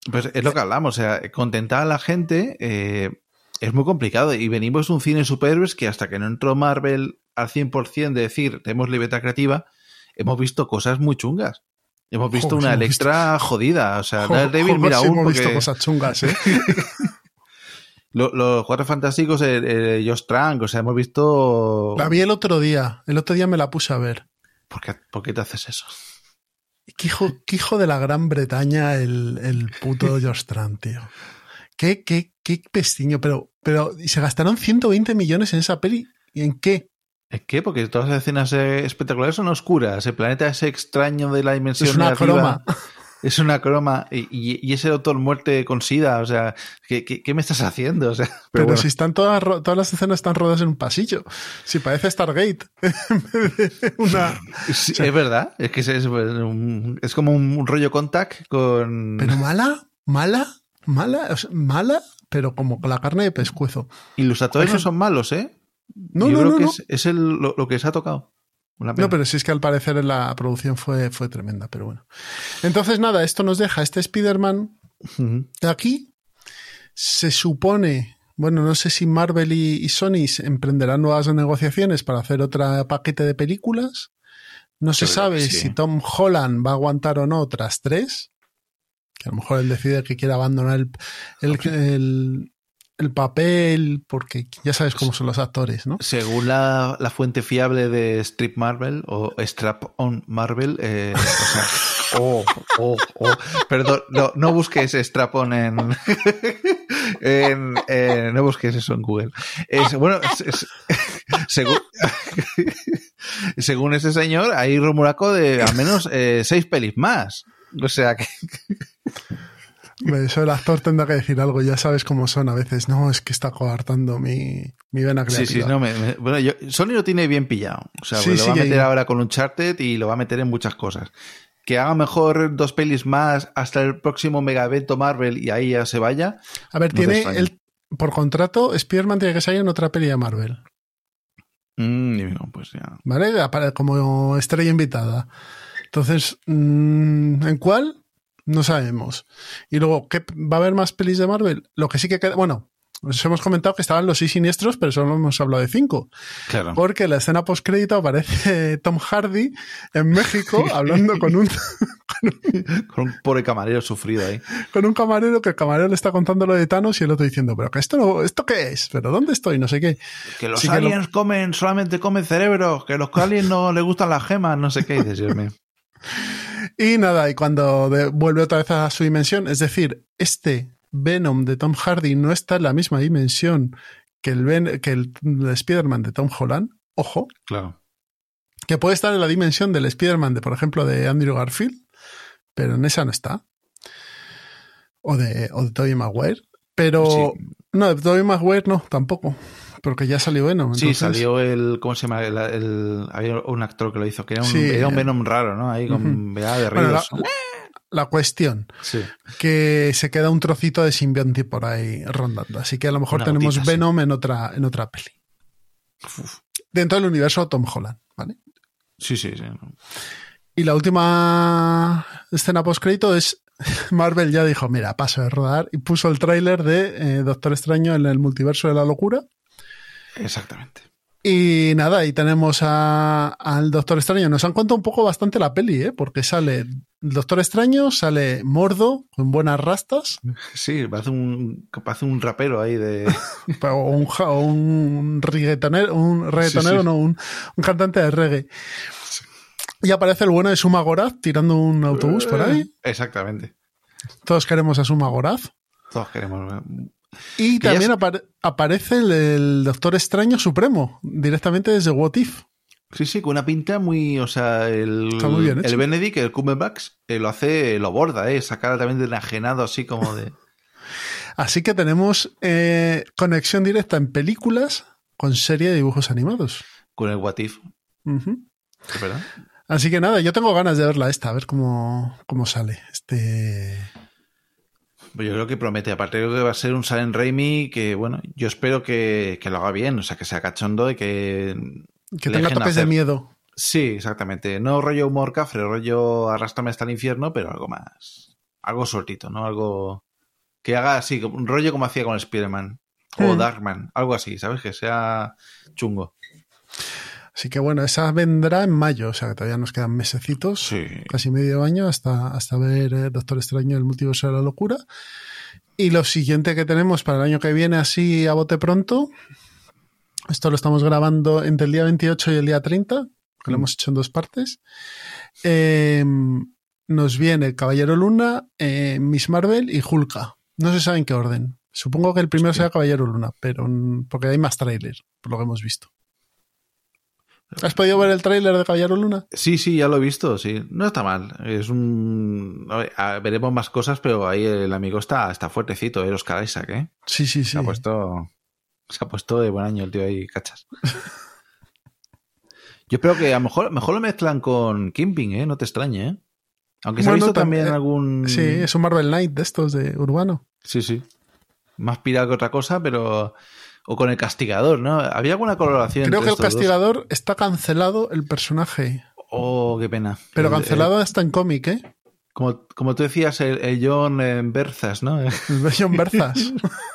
Speaker 2: Pues es lo que hablamos, o sea, contentar a la gente eh, es muy complicado y venimos de un cine de superhéroes que hasta que no entró Marvel al cien por ciento de decir, tenemos libertad creativa, hemos visto cosas muy chungas. Hemos visto
Speaker 1: Joder,
Speaker 2: una
Speaker 1: hemos
Speaker 2: Electra
Speaker 1: visto...
Speaker 2: jodida, o sea,
Speaker 1: Joder,
Speaker 2: Daredevil, mira,
Speaker 1: sí
Speaker 2: aún
Speaker 1: hemos
Speaker 2: porque...
Speaker 1: visto cosas chungas, ¿eh?
Speaker 2: Los, los Cuatro Fantásticos, eh, eh, Josh Trank, o sea, hemos visto...
Speaker 1: La vi el otro día, el otro día me la puse a ver.
Speaker 2: ¿Por qué, por qué te haces eso?
Speaker 1: ¿Qué hijo, qué hijo de la Gran Bretaña el, el puto Josh Trank, tío? Qué, qué, qué pestiño, pero, pero y se gastaron ciento veinte millones en esa peli. ¿Y en qué?
Speaker 2: ¿En qué? Porque todas las escenas eh, espectaculares son oscuras. El planeta ese extraño de la dimensión
Speaker 1: Es una
Speaker 2: negativa,
Speaker 1: croma.
Speaker 2: Es una croma. Y, y, y ese Doctor Muerte con SIDA, o sea, ¿qué, qué, qué me estás haciendo? O sea, pero
Speaker 1: pero
Speaker 2: bueno.
Speaker 1: si están todas, todas las escenas están rodadas en un pasillo. Si parece Stargate. una...
Speaker 2: Sí,
Speaker 1: o sea,
Speaker 2: es verdad. Es que es, es, un, es como un rollo Contact con...
Speaker 1: pero mala, mala, mala, o sea, mala, pero como con la carne de pescuezo.
Speaker 2: Y los actores
Speaker 1: Hay
Speaker 2: no son malos, ¿eh?
Speaker 1: No,
Speaker 2: Yo
Speaker 1: no,
Speaker 2: creo
Speaker 1: no,
Speaker 2: que
Speaker 1: no.
Speaker 2: es, es el, lo, lo que se ha tocado. Una pena.
Speaker 1: No, pero sí es que al parecer la producción fue, fue tremenda, pero bueno. Entonces, nada, esto nos deja este Spider-Man
Speaker 2: Uh-huh.
Speaker 1: de aquí. Se supone, bueno, no sé si Marvel y, y Sony emprenderán nuevas negociaciones para hacer otro paquete de películas. No se
Speaker 2: Yo creo
Speaker 1: sabe
Speaker 2: que sí.
Speaker 1: si Tom Holland va a aguantar o no otras tres. Que a lo mejor él decide que quiere abandonar el, el, el, el papel, porque ya sabes cómo son los actores, ¿no?
Speaker 2: Según la, la fuente fiable de Strip Marvel o Strap on Marvel, eh, o sea, oh, oh, oh, perdón, no, no busques Strap on en, en, en no busques eso en Google. Es, bueno, es, es, según, según ese señor, hay rumuraco de al menos eh, seis pelis más. O sea que...
Speaker 1: Eso el actor tendrá que decir algo, ya sabes cómo son a veces. No, es que está coartando mi, mi vena creativa.
Speaker 2: Sí, sí, no, me, me, bueno, yo, Sony lo tiene bien pillado. O sea,
Speaker 1: Sí,
Speaker 2: lo
Speaker 1: sí,
Speaker 2: va a meter
Speaker 1: que...
Speaker 2: ahora con Uncharted y lo va a meter en muchas cosas. Que haga mejor dos pelis más hasta el próximo mega evento Marvel y ahí ya se vaya.
Speaker 1: A ver,
Speaker 2: no
Speaker 1: tiene el, por contrato, Spider-Man tiene que salir en otra peli de Marvel.
Speaker 2: Mm, no, pues ya.
Speaker 1: ¿Vale? Como estrella invitada. Entonces, mmm, ¿en cuál? No sabemos. Y luego, ¿qué, ¿va a haber más pelis de Marvel? Lo que sí que queda... Bueno, os hemos comentado que estaban los seis siniestros, pero solo hemos hablado de cinco.
Speaker 2: Claro.
Speaker 1: Porque en la escena postcrédito aparece Tom Hardy en México hablando con un...
Speaker 2: con, un con un pobre camarero sufrido ahí.
Speaker 1: Con un camarero que el camarero le está contando lo de Thanos y el otro diciendo, pero que esto no, ¿esto qué es? ¿Pero dónde estoy? No sé qué.
Speaker 2: Que los
Speaker 1: sí
Speaker 2: aliens
Speaker 1: que lo...
Speaker 2: comen, solamente comen cerebros, que a los aliens no les gustan las gemas, no sé qué dices, Dios mío.
Speaker 1: Y nada, y cuando de, vuelve otra vez a su dimensión, es decir, este Venom de Tom Hardy no está en la misma dimensión que el, ben, que el, el Spider-Man de Tom Holland, ojo,
Speaker 2: claro,
Speaker 1: que puede estar en la dimensión del Spider-Man de, por ejemplo, de Andrew Garfield, pero en esa no está, o de, o de Tobey Maguire, pero sí. No, de Tobey Maguire no, tampoco. Porque ya salió Venom.
Speaker 2: Sí,
Speaker 1: entonces...
Speaker 2: salió el... ¿Cómo se llama? El, el, había un actor que lo hizo, que era un, sí, era un Venom raro, ¿no? Ahí con vea uh-huh. de ríos.
Speaker 1: Bueno, la, la cuestión,
Speaker 2: sí.
Speaker 1: que se queda un trocito de simbionte por ahí rondando. Así que a lo mejor Una tenemos gotita, Venom sí. en otra en otra peli. Uf. Dentro del universo Tom Holland, ¿vale?
Speaker 2: Sí, sí, sí.
Speaker 1: Y la última escena postcrédito es... Marvel ya dijo, mira, paso de rodar, y puso el tráiler de eh, Doctor Extraño en el multiverso de la locura.
Speaker 2: Exactamente.
Speaker 1: Y nada, ahí tenemos a, al Doctor Extraño. Nos han contado un poco bastante la peli, ¿eh? Porque sale el Doctor Extraño, sale Mordo, con buenas rastas.
Speaker 2: Sí, parece un, parece un rapero ahí de...
Speaker 1: o un, o un reggaetonero, un reggaetonero, sí, sí. no, un, un cantante de reggae. Sí. Y aparece el bueno de Suma Goraz tirando un autobús por ahí.
Speaker 2: Exactamente.
Speaker 1: Todos queremos a Suma Goraz.
Speaker 2: Todos queremos...
Speaker 1: Y también apare- aparece el, el Doctor Extraño Supremo, directamente desde What If.
Speaker 2: Sí, sí, con una pinta muy... O sea, el,
Speaker 1: Está muy bien hecho.
Speaker 2: El Benedict, el Cumberbatch, eh, lo hace, lo borda, ¿eh? Esa cara también de enajenado, así como de...
Speaker 1: Así que tenemos eh, conexión directa en películas con serie de dibujos animados.
Speaker 2: Con el What If.
Speaker 1: Uh-huh.
Speaker 2: ¿Es verdad?
Speaker 1: Así que nada, yo tengo ganas de verla esta, a ver cómo, cómo sale. Este...
Speaker 2: Pues yo creo que promete. Aparte creo que va a ser un Sam Raimi que, bueno, yo espero que, que lo haga bien, o sea, que sea cachondo y que...
Speaker 1: Que tenga toques hacer... de miedo.
Speaker 2: Sí, exactamente. No rollo humor cafre, rollo arrástrame hasta el infierno, pero algo más. algo sueltito, ¿no? Algo que haga así, un rollo como hacía con Spider-Man o mm. Darkman, algo así, ¿sabes? Que sea chungo.
Speaker 1: Así que bueno, esa vendrá en mayo, o sea que todavía nos quedan mesecitos,
Speaker 2: sí.
Speaker 1: casi medio año hasta, hasta ver eh, Doctor Extraño, el multiverso de la locura. Y lo siguiente que tenemos para el año que viene, así a bote pronto, esto lo estamos grabando entre el día veintiocho y el día treinta, que mm. lo hemos hecho en dos partes. Eh, nos viene Caballero Luna, eh, Miss Marvel y Hulka. No se sabe en qué orden. Supongo que el primero será Caballero Luna, pero porque hay más tráiler, por lo que hemos visto. ¿Has podido ver el tráiler de Caballero Luna?
Speaker 2: Sí, sí, ya lo he visto, sí. No está mal. Es un... A ver, a, veremos más cosas, pero ahí el amigo está, está fuertecito, ¿eh? Oscar Isaac, ¿eh?
Speaker 1: Sí, sí, sí.
Speaker 2: Se ha puesto, se ha puesto de buen año el tío ahí, cachas. Yo espero que a lo mejor, mejor lo mezclan con Kingpin, ¿eh? No te extrañe, ¿eh? Aunque se bueno, ha visto también eh, algún...
Speaker 1: Sí, es un Marvel Knight de estos, de Urbano.
Speaker 2: Sí, sí. Más pirado que otra cosa, pero... O con el Castigador, ¿no? ¿Había alguna colaboración?
Speaker 1: Creo
Speaker 2: entre
Speaker 1: que el Castigador dos? Está cancelado el personaje.
Speaker 2: Oh, qué pena.
Speaker 1: Pero
Speaker 2: el,
Speaker 1: cancelado
Speaker 2: el,
Speaker 1: está en cómic, ¿eh?
Speaker 2: Como, como tú decías, el, el John eh, Berzas, ¿no?
Speaker 1: El John Berzas.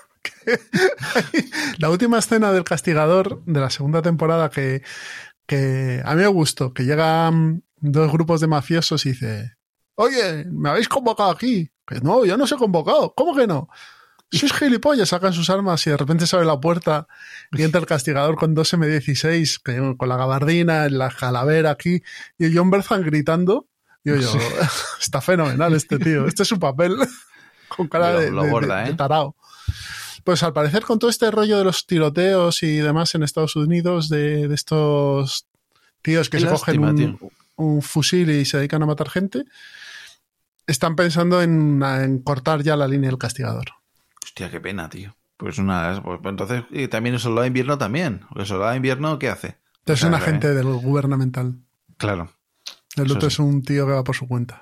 Speaker 1: La última escena del Castigador de la segunda temporada que, que a mí me gustó, que llegan dos grupos de mafiosos y dice: oye, ¿me habéis convocado aquí? Que no, yo no os he convocado. ¿Cómo que no? Sois gilipollas, sacan sus armas y de repente se abre la puerta y entra el Castigador con dos eme dieciséis, con la gabardina, la calavera aquí, y John Berzan gritando. Y yo, sí. Está fenomenal este tío, este es su papel, con cara lo, de, lo borda, de, de, ¿eh? de tarao. Pues al parecer con todo este rollo de los tiroteos y demás en Estados Unidos, de, de estos tíos que Qué se lástima, cogen un, un fusil y se dedican a matar gente, están pensando en, en cortar ya la línea del Castigador.
Speaker 2: Hostia, qué pena, tío. Pues una, pues entonces, y también el Soldado de Invierno también. El Soldado de Invierno, ¿qué hace?
Speaker 1: Es un agente del gubernamental.
Speaker 2: Claro.
Speaker 1: El otro sí. Es un tío que va por su cuenta.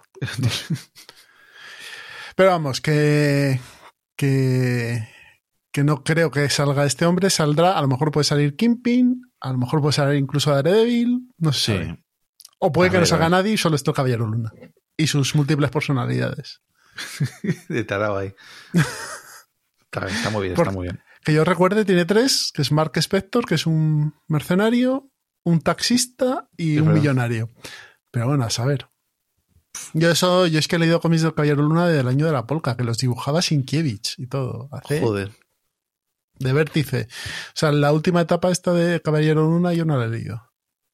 Speaker 1: Pero vamos, que, que, que no creo que salga este hombre. Saldrá, a lo mejor puede salir Kingpin, a lo mejor puede salir incluso Daredevil, no sé. Sí. O puede a que ver, no salga nadie y solo esté el Caballero Luna. Y sus múltiples personalidades.
Speaker 2: De tarao ahí. Está, está muy bien, Por, está muy bien.
Speaker 1: Que yo recuerde, tiene tres, que es Mark Spector, que es un mercenario, un taxista y es un verdad. millonario. Pero bueno, a saber. Yo eso, yo es que he leído cómics del Caballero Luna del año de la polka, que los dibujaba Sienkiewicz y todo. Hace
Speaker 2: Joder.
Speaker 1: De vértice. O sea, la última etapa esta de Caballero Luna yo no la he leído.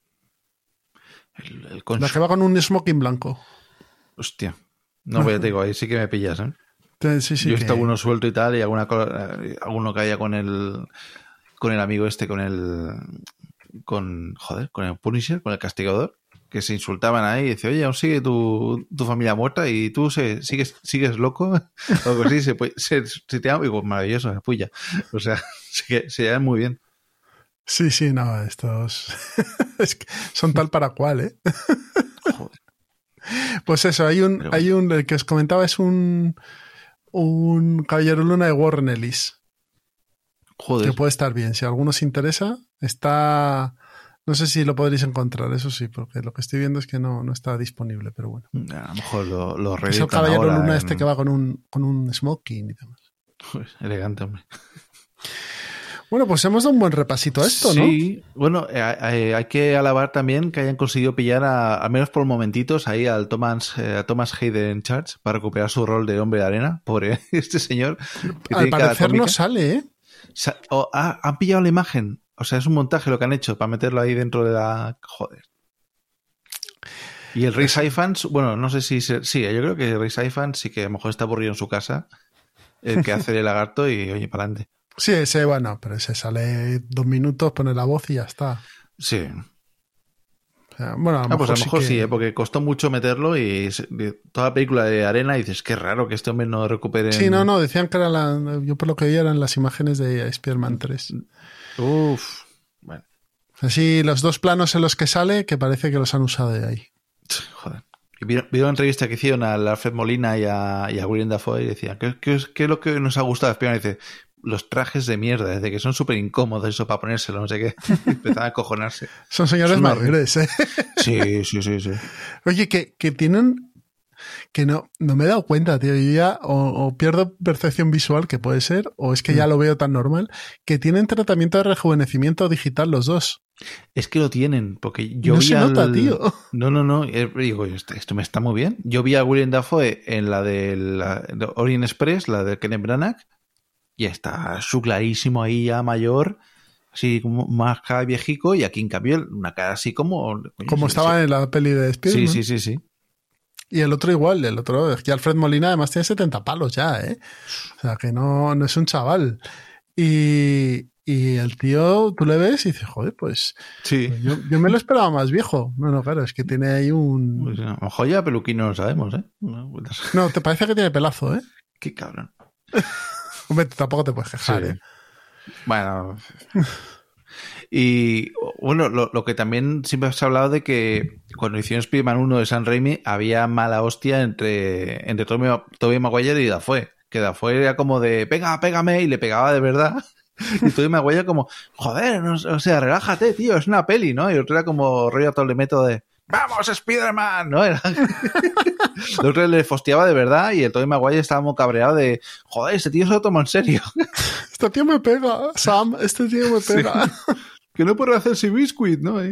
Speaker 2: El, el
Speaker 1: la que va con un smoking blanco.
Speaker 2: Hostia. No, pues ya te digo, ahí sí que me pillas, ¿eh?
Speaker 1: Sí, sí,
Speaker 2: yo he
Speaker 1: que...
Speaker 2: visto alguno suelto y tal, y alguna alguno que haya con el con el amigo este, con el con joder, con el Punisher, con el Castigador, que se insultaban ahí y dice, oye, aún sigue tu, tu familia muerta y tú se, sigues sigues loco o algo así, se, se, se te llama, digo, maravilloso, puya. O sea, se, se llaman muy bien.
Speaker 1: Sí, sí, no, estos es que son tal para cual, ¿eh?
Speaker 2: Joder.
Speaker 1: Pues eso, hay un, Pero... hay un, el que os comentaba es un un Caballero Luna de Warren Ellis.
Speaker 2: Joder.
Speaker 1: Que puede estar bien. Si a alguno os interesa, está... No sé si lo podréis encontrar, eso sí, porque lo que estoy viendo es que no, no está disponible, pero bueno.
Speaker 2: A lo mejor lo, lo
Speaker 1: es el Caballero Luna
Speaker 2: en...
Speaker 1: este que va con un, con un smoking y demás.
Speaker 2: Uy, elegante, hombre.
Speaker 1: Bueno, pues hemos dado un buen repasito a esto, ¿no?
Speaker 2: Sí, bueno, hay, hay que alabar también que hayan conseguido pillar, a, al menos por momentitos, ahí al Thomas, eh, a Thomas Hayden Church para recuperar su rol de hombre de arena. Pobre este señor.
Speaker 1: Que al parecer no sale, ¿eh?
Speaker 2: Sa oh, ah, han pillado la imagen. O sea, es un montaje lo que han hecho para meterlo ahí dentro de la... Joder. Y el Rhys Ifans, bueno, no sé si... Se... Sí, yo creo que Rhys Ifans sí que a lo mejor está aburrido en su casa, el que hace el lagarto y oye, para adelante.
Speaker 1: Sí, ese, bueno, pero ese sale dos minutos, pone la voz y ya está.
Speaker 2: Sí.
Speaker 1: O sea, bueno, a lo
Speaker 2: ah, pues a lo mejor
Speaker 1: sí,
Speaker 2: sí,
Speaker 1: que...
Speaker 2: ¿eh? Porque costó mucho meterlo y toda la película de arena y dices, qué raro que este hombre no recupere...
Speaker 1: Sí, no, no, decían que era la... Yo por lo que vi eran las imágenes de Spider-Man tres.
Speaker 2: Uf, bueno.
Speaker 1: Así, los dos planos en los que sale, que parece que los han usado de ahí.
Speaker 2: Joder. Y vieron, vieron una entrevista que hicieron a Alfred Molina y a, y a William Dafoe y decían, ¿qué, qué, es, ¿qué es lo que nos ha gustado de Spider-Man? Y dice, los trajes de mierda, desde que son súper incómodos eso para ponérselo, no sé qué. Empezaban a acojonarse.
Speaker 1: Son señores son mayores, ¿eh?
Speaker 2: Sí, sí, sí, sí.
Speaker 1: Oye, que, que tienen... Que no, no me he dado cuenta, tío. Yo ya o, o pierdo percepción visual, que puede ser, o es que ya lo veo tan normal, que tienen tratamiento de rejuvenecimiento digital los dos.
Speaker 2: Es que lo tienen, porque yo
Speaker 1: no
Speaker 2: vi
Speaker 1: se
Speaker 2: al...
Speaker 1: nota, tío.
Speaker 2: No, no, no. eh, Digo, esto, esto me está muy bien. Yo vi a William Dafoe en la de, la, de Orient Express, la de Kenneth Branagh, y está su clarísimo ahí ya mayor, así como más cara viejico, y aquí en cambio una cara así como...
Speaker 1: Como
Speaker 2: sí,
Speaker 1: estaba
Speaker 2: sí.
Speaker 1: en la peli de Spielberg.
Speaker 2: Sí, sí, sí, sí.
Speaker 1: Y el otro igual, el otro, es que Alfred Molina además tiene setenta palos ya, ¿eh? O sea, que no, no es un chaval. Y, y el tío, tú le ves y dices, joder, pues...
Speaker 2: Sí.
Speaker 1: pues yo, yo me lo esperaba más viejo. No, no, claro, es que tiene ahí un...
Speaker 2: Pues, a lo mejor ya peluquín no lo sabemos, ¿eh? No, pues...
Speaker 1: No, te parece que tiene pelazo, ¿eh?
Speaker 2: Qué cabrón.
Speaker 1: Hombre, tampoco te puedes quejar,
Speaker 2: Sí.
Speaker 1: ¿eh?
Speaker 2: Bueno... Y bueno, lo, lo que también siempre se ha hablado de que cuando hicieron Spider-Man uno de Sam Raimi había mala hostia entre, entre Tobey Maguire y Dafoe. Que Dafoe era como de, venga, pégame, y le pegaba de verdad. Y Tobey Maguire como, joder, no, o sea, relájate, tío, es una peli, ¿no? Y el otro era como rollo Tolemeto de, ¡vamos, Spider-Man! ¿No? Era... El otro le fosteaba de verdad y el Tobey Maguire estaba muy cabreado de, joder, este tío se lo toma en serio.
Speaker 1: Este tío me pega, Sam, este tío me pega.
Speaker 2: Sí. Que no puedo hacer si biscuit, ¿no?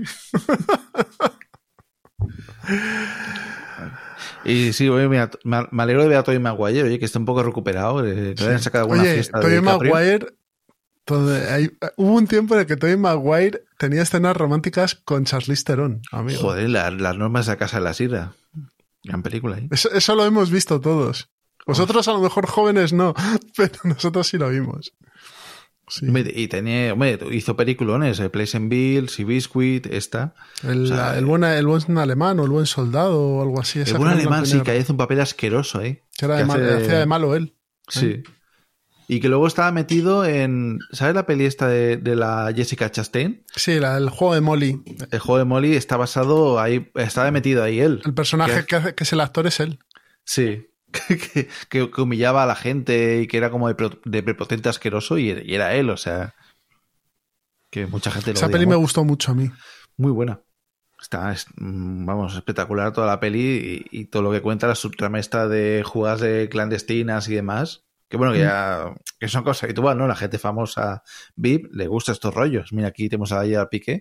Speaker 2: Y sí, oye, mira, me alegro de ver a Tobey Maguire, oye, que está un poco recuperado, que sí. Le hayan sacado alguna
Speaker 1: oye,
Speaker 2: fiesta
Speaker 1: Tobey
Speaker 2: de
Speaker 1: Maguire, todo, hay, hubo un tiempo en el que Tobey Maguire tenía escenas románticas con Charlize Theron, amigo.
Speaker 2: Joder, la, las normas de la Casa de la Sierra. Gran película, ¿eh?
Speaker 1: Eso, eso lo hemos visto todos. Vosotros a lo mejor jóvenes no, pero nosotros sí lo vimos. Sí.
Speaker 2: Y tenía, hombre, hizo peliculones, eh, Pleasantville, Seabiscuit, esta.
Speaker 1: El,
Speaker 2: o sea,
Speaker 1: el, buen, el buen alemán o el buen soldado o algo así.
Speaker 2: El buen alemán sí, que hace un papel asqueroso, ¿eh?
Speaker 1: Que era de mal, hace... hacía de malo él.
Speaker 2: Sí.
Speaker 1: ¿eh?
Speaker 2: Y que luego estaba metido en... ¿Sabes la peli esta de, de la Jessica Chastain?
Speaker 1: Sí, la, el juego de Molly.
Speaker 2: El juego de Molly está basado ahí, estaba metido ahí él.
Speaker 1: El personaje
Speaker 2: que,
Speaker 1: que, hace, que es el actor es él.
Speaker 2: Sí. Que, que, que humillaba a la gente y que era como de, de prepotente asqueroso y, y era él, o sea... Que mucha gente lo
Speaker 1: Esa peli me gustó mucho a mí.
Speaker 2: Muy buena. Está, es, vamos, espectacular toda la peli y, y todo lo que cuenta la subtrama esta de jugadas de clandestinas y demás. Que bueno, que ya que es una cosa habitual, ¿no? La gente famosa V I P le gusta estos rollos. Mira, aquí tenemos a ella Piqué,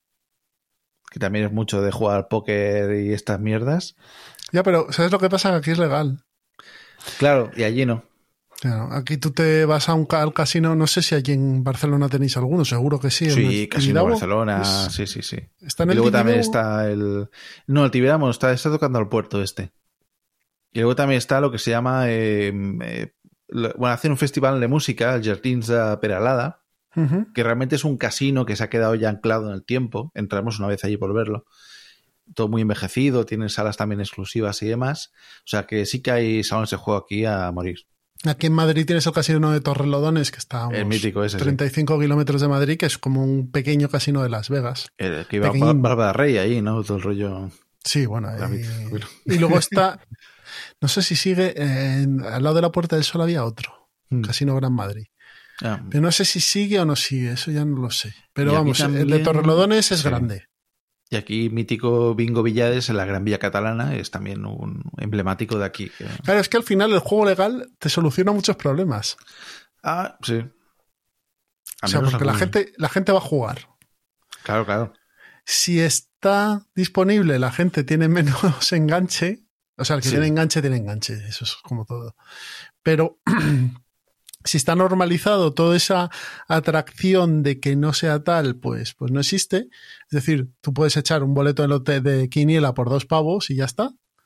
Speaker 2: que también es mucho de jugar póker y estas mierdas.
Speaker 1: Ya, pero ¿sabes lo que pasa? Que aquí es legal.
Speaker 2: Claro, y allí no.
Speaker 1: Claro, aquí tú te vas a un al casino, no sé si allí en Barcelona tenéis alguno, seguro que sí.
Speaker 2: Sí, Casino Barcelona,
Speaker 1: es,
Speaker 2: sí, sí, sí.
Speaker 1: Está en
Speaker 2: y
Speaker 1: el
Speaker 2: luego
Speaker 1: Tibidabo.
Speaker 2: También está el... No, el Tibidabo está, está tocando al puerto este. Y luego también está lo que se llama... Eh, eh, bueno, hacen un festival de música, el Jardins de Peralada, uh-huh. que realmente es un casino que se ha quedado ya anclado en el tiempo. Entramos una vez allí por verlo. Todo muy envejecido, tienen salas también exclusivas y demás. O sea que sí que hay salones de juego aquí a morir.
Speaker 1: Aquí en Madrid tienes el casino de Torrelodones, que está a unos
Speaker 2: el mítico ese,
Speaker 1: treinta y cinco sí. kilómetros de Madrid, que es como un pequeño casino de Las Vegas.
Speaker 2: El que iba a Bárbara Rey ahí, ¿no? Todo el rollo...
Speaker 1: Sí, bueno. Y, y luego está... No sé si sigue... En, al lado de la Puerta del Sol había otro. Hmm. Casino Gran Madrid. Ah. Pero no sé si sigue o no sigue, eso ya no lo sé. Pero vamos, también... el de Torrelodones es sí. grande.
Speaker 2: Y aquí mítico Bingo Villades en la Gran Vía Catalana es también un emblemático de aquí. Que...
Speaker 1: Claro, es que al final el juego legal te soluciona muchos problemas.
Speaker 2: Ah, sí.
Speaker 1: A o sea, porque la gente, la gente va a jugar.
Speaker 2: Claro, claro.
Speaker 1: Si está disponible, la gente tiene menos enganche. O sea, el que sí. tiene enganche, tiene enganche. Eso es como todo. Pero... si está normalizado toda esa atracción de que no sea tal, pues, pues no existe. Es decir, tú puedes echar un boleto de lote de quiniela por dos pavos y ya está.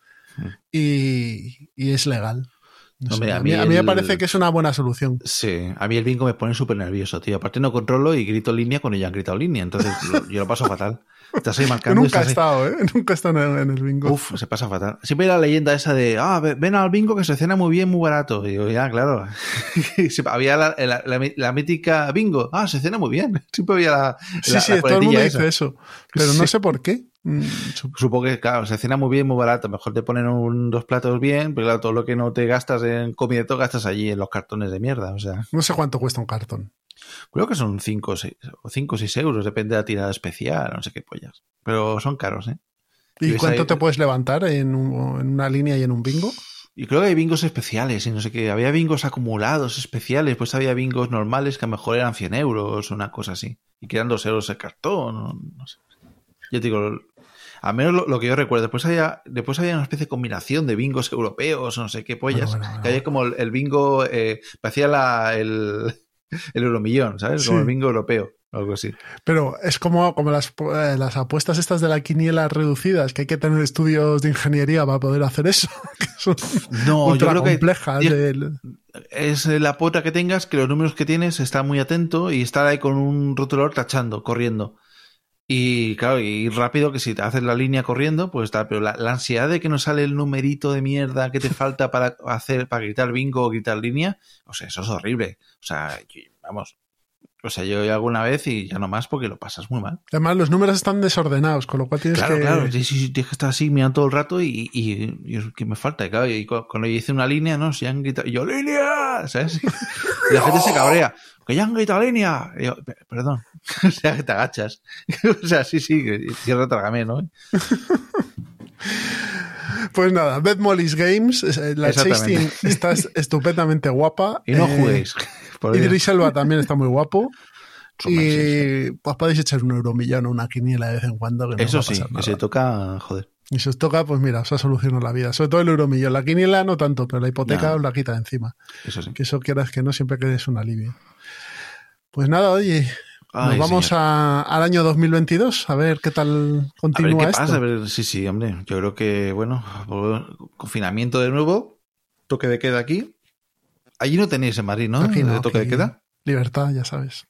Speaker 1: Y, y es legal. No
Speaker 2: Hombre,
Speaker 1: sé,
Speaker 2: a,
Speaker 1: a,
Speaker 2: mí
Speaker 1: mí,
Speaker 2: el...
Speaker 1: a mí me parece que es una buena solución.
Speaker 2: Sí, a mí el bingo me pone súper nervioso, tío. Aparte no controlo y grito línea cuando ya han gritado línea. Entonces lo, yo lo paso fatal. Estás ahí marcando.
Speaker 1: Nunca he
Speaker 2: ahí...
Speaker 1: estado, ¿eh? Nunca he estado en el, en el bingo.
Speaker 2: Uf, se pasa fatal. Siempre hay la leyenda esa de, ah, ven al bingo que se cena muy bien, muy barato. Y yo, ya, claro. Había la, la, la, la mítica bingo. Ah, se cena muy bien. Siempre había la.
Speaker 1: Sí,
Speaker 2: la,
Speaker 1: sí,
Speaker 2: la
Speaker 1: todo el mundo
Speaker 2: esa.
Speaker 1: dice eso. Pero
Speaker 2: sí.
Speaker 1: no sé por qué.
Speaker 2: Supongo que, claro, se cena muy bien, muy barato. Mejor te ponen un, dos platos bien, pero claro, todo lo que no te gastas en comida todo gastas allí en los cartones de mierda. O sea.
Speaker 1: No sé cuánto cuesta un cartón.
Speaker 2: Creo que son cinco o seis euros, depende de la tirada especial, no sé qué pollas. Pero son caros, ¿eh?
Speaker 1: ¿Y
Speaker 2: ves
Speaker 1: cuánto
Speaker 2: ahí-
Speaker 1: te puedes levantar en, un- en una línea y en un bingo?
Speaker 2: Y creo que hay bingos especiales y no sé qué. Había bingos acumulados especiales, pues había bingos normales que a lo mejor eran cien euros o una cosa así. Y que eran dos euros el cartón, no, no sé. Yo te digo, al menos lo, lo que yo recuerdo. Después había, después había una especie de combinación de bingos europeos o no sé qué pollas.
Speaker 1: Bueno, bueno, bueno.
Speaker 2: Que había como el, el bingo, eh, parecía la, el, el euromillón, ¿sabes?
Speaker 1: Sí.
Speaker 2: Como el bingo europeo, algo así.
Speaker 1: Pero es como, como las, eh, las apuestas estas de la quiniela reducidas, que hay que tener estudios de ingeniería para poder hacer eso. Que son
Speaker 2: No, yo
Speaker 1: ultra
Speaker 2: creo que
Speaker 1: complejas.
Speaker 2: y-
Speaker 1: del-
Speaker 2: es la pota que tengas, que los números que tienes, estar muy atento y estar ahí con un rotulador tachando, corriendo. Y claro, y rápido, que si te haces la línea corriendo, pues está. Pero la, la ansiedad de que no sale el numerito de mierda que te falta para hacer, para gritar bingo o gritar línea, o sea, eso es horrible. O sea, yo- vamos. O sea, yo alguna vez y ya no más porque lo pasas muy mal.
Speaker 1: Además, los números están desordenados, con lo cual tienes
Speaker 2: Claro,
Speaker 1: que...
Speaker 2: claro, sí, sí, sí, tienes que estar así mirando todo el rato y, y, y es que me falta. Y claro, y cu- cuando yo hice una línea, ¿no? Si han gritado, y yo, ¡línea! ¿Sabes? Y la gente se cabrea, que ya han gritado línea. Y yo, "Pe- perdón, o sea, que te agachas. O sea, sí, sí, que cierra trágame, ¿no?
Speaker 1: Pues nada, Beth Molly's Games, eh, la
Speaker 2: Exactamente.
Speaker 1: Chasing está es- estupendamente guapa.
Speaker 2: Y no
Speaker 1: Eh,
Speaker 2: juguéis. Por Dios.
Speaker 1: Idris Elba también está muy guapo.
Speaker 2: Hombre, sí,
Speaker 1: Y pues podéis echar un euromillón o una quiniela de vez en cuando. Que no
Speaker 2: Eso
Speaker 1: os va a
Speaker 2: sí,
Speaker 1: pasar
Speaker 2: que
Speaker 1: nada.
Speaker 2: se toca, joder.
Speaker 1: Y si os toca, pues mira, os ha solucionado la vida. Sobre todo el euromillón. La quiniela no tanto, pero la hipoteca
Speaker 2: Ya.
Speaker 1: os la quita de encima.
Speaker 2: Eso sí.
Speaker 1: Que eso quieras que no, siempre que es un alivio. Pues nada, oye, nos
Speaker 2: Ay,
Speaker 1: vamos
Speaker 2: señor.
Speaker 1: a- al año dos mil veintidós a ver qué tal
Speaker 2: A ver
Speaker 1: continúa
Speaker 2: qué
Speaker 1: esto.
Speaker 2: pasa, a ver, sí, sí, hombre. Yo creo que, bueno, confinamiento de nuevo, toque de queda aquí. Allí no tenéis en Madrid, ¿no?
Speaker 1: Aquí no,
Speaker 2: ¿De toque
Speaker 1: aquí-
Speaker 2: de queda?
Speaker 1: Libertad, ya sabes.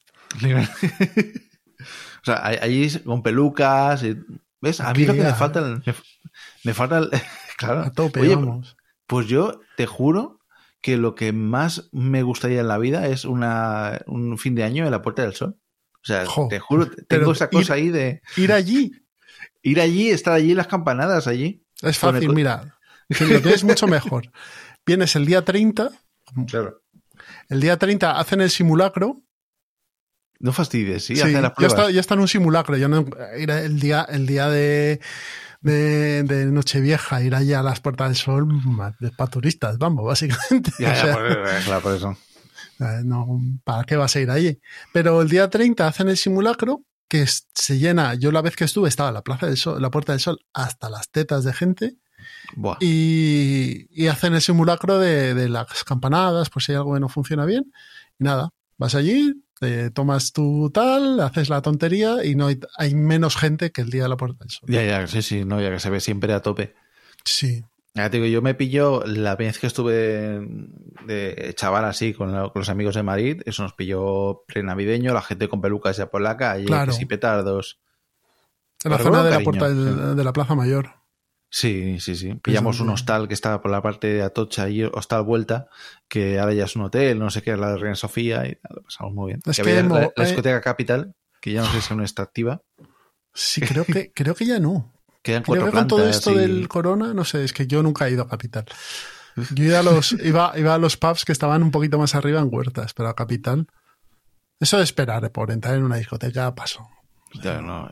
Speaker 2: O sea, a- allí con pelucas. y- ¿Ves? A mí
Speaker 1: Aquí
Speaker 2: lo que
Speaker 1: ya.
Speaker 2: me falta. el- me, me falta. el- claro.
Speaker 1: A tope,
Speaker 2: Oye,
Speaker 1: vamos.
Speaker 2: pues yo te juro que lo que más me gustaría en la vida es una, un fin de año en la Puerta del Sol. O sea,
Speaker 1: Jo,
Speaker 2: te juro, tengo
Speaker 1: pero
Speaker 2: esa cosa
Speaker 1: ir-
Speaker 2: ahí de
Speaker 1: Ir allí
Speaker 2: ir allí, estar allí en las campanadas allí.
Speaker 1: es
Speaker 2: Con el
Speaker 1: fácil,
Speaker 2: co-
Speaker 1: mira. Que lo tienes mucho mejor. Vienes el día treinta,
Speaker 2: Claro.
Speaker 1: el día treinta hacen el simulacro.
Speaker 2: No fastidies, sí,
Speaker 1: Sí,
Speaker 2: hacen las
Speaker 1: ya
Speaker 2: pruebas.
Speaker 1: está, ya está en un simulacro. Yo no ir el día, el día de, de, de Nochevieja, ir allá a las Puertas del Sol para turistas, vamos, básicamente.
Speaker 2: Ya,
Speaker 1: O
Speaker 2: ya,
Speaker 1: sea,
Speaker 2: por, claro, por eso.
Speaker 1: eh, no, ¿para qué vas a ir allí? Pero el día treinta hacen el simulacro que es- se llena. Yo la vez que estuve estaba en la Plaza del Sol, la Puerta del Sol, hasta las tetas de gente.
Speaker 2: Buah.
Speaker 1: Y, y hacen el simulacro de, de las campanadas, por si hay algo que no funciona bien. Y nada, vas allí, te tomas tu tal, haces la tontería y no hay, hay menos gente que el día de la Puerta del Sol.
Speaker 2: Ya, ya, sí, sí, no, ya que se ve siempre a tope.
Speaker 1: Sí.
Speaker 2: Ya te digo, yo me pilló la vez que estuve de chaval así con, la- con los amigos de Madrid, eso nos pilló prenavideño, la gente con pelucas ya por la calle,
Speaker 1: Claro.
Speaker 2: que si petardos.
Speaker 1: En la
Speaker 2: Lo
Speaker 1: zona
Speaker 2: recuerdo
Speaker 1: de la
Speaker 2: cariño,
Speaker 1: Puerta del- de la Plaza Mayor.
Speaker 2: Sí, sí, sí. Pillamos
Speaker 1: Eso,
Speaker 2: un
Speaker 1: sí.
Speaker 2: hostal que estaba por la parte de Atocha y hostal Vuelta, que ahora ya es un hotel, no sé qué, es la de Reina Sofía, y lo pasamos muy bien.
Speaker 1: Es
Speaker 2: Que
Speaker 1: que
Speaker 2: había la,
Speaker 1: mo-
Speaker 2: la
Speaker 1: eh,
Speaker 2: discoteca Capital, que ya no sé si aún está activa.
Speaker 1: Sí, creo que, creo que ya no.
Speaker 2: Quedan
Speaker 1: Creo
Speaker 2: cuatro
Speaker 1: que con todo
Speaker 2: plantas
Speaker 1: esto
Speaker 2: y-
Speaker 1: del corona, no sé, es que yo nunca he ido a Capital. Yo iba a los, iba, iba a los pubs que estaban un poquito más arriba en Huertas, pero a Capital. Eso de esperar por entrar en una discoteca, paso.
Speaker 2: Ya, no.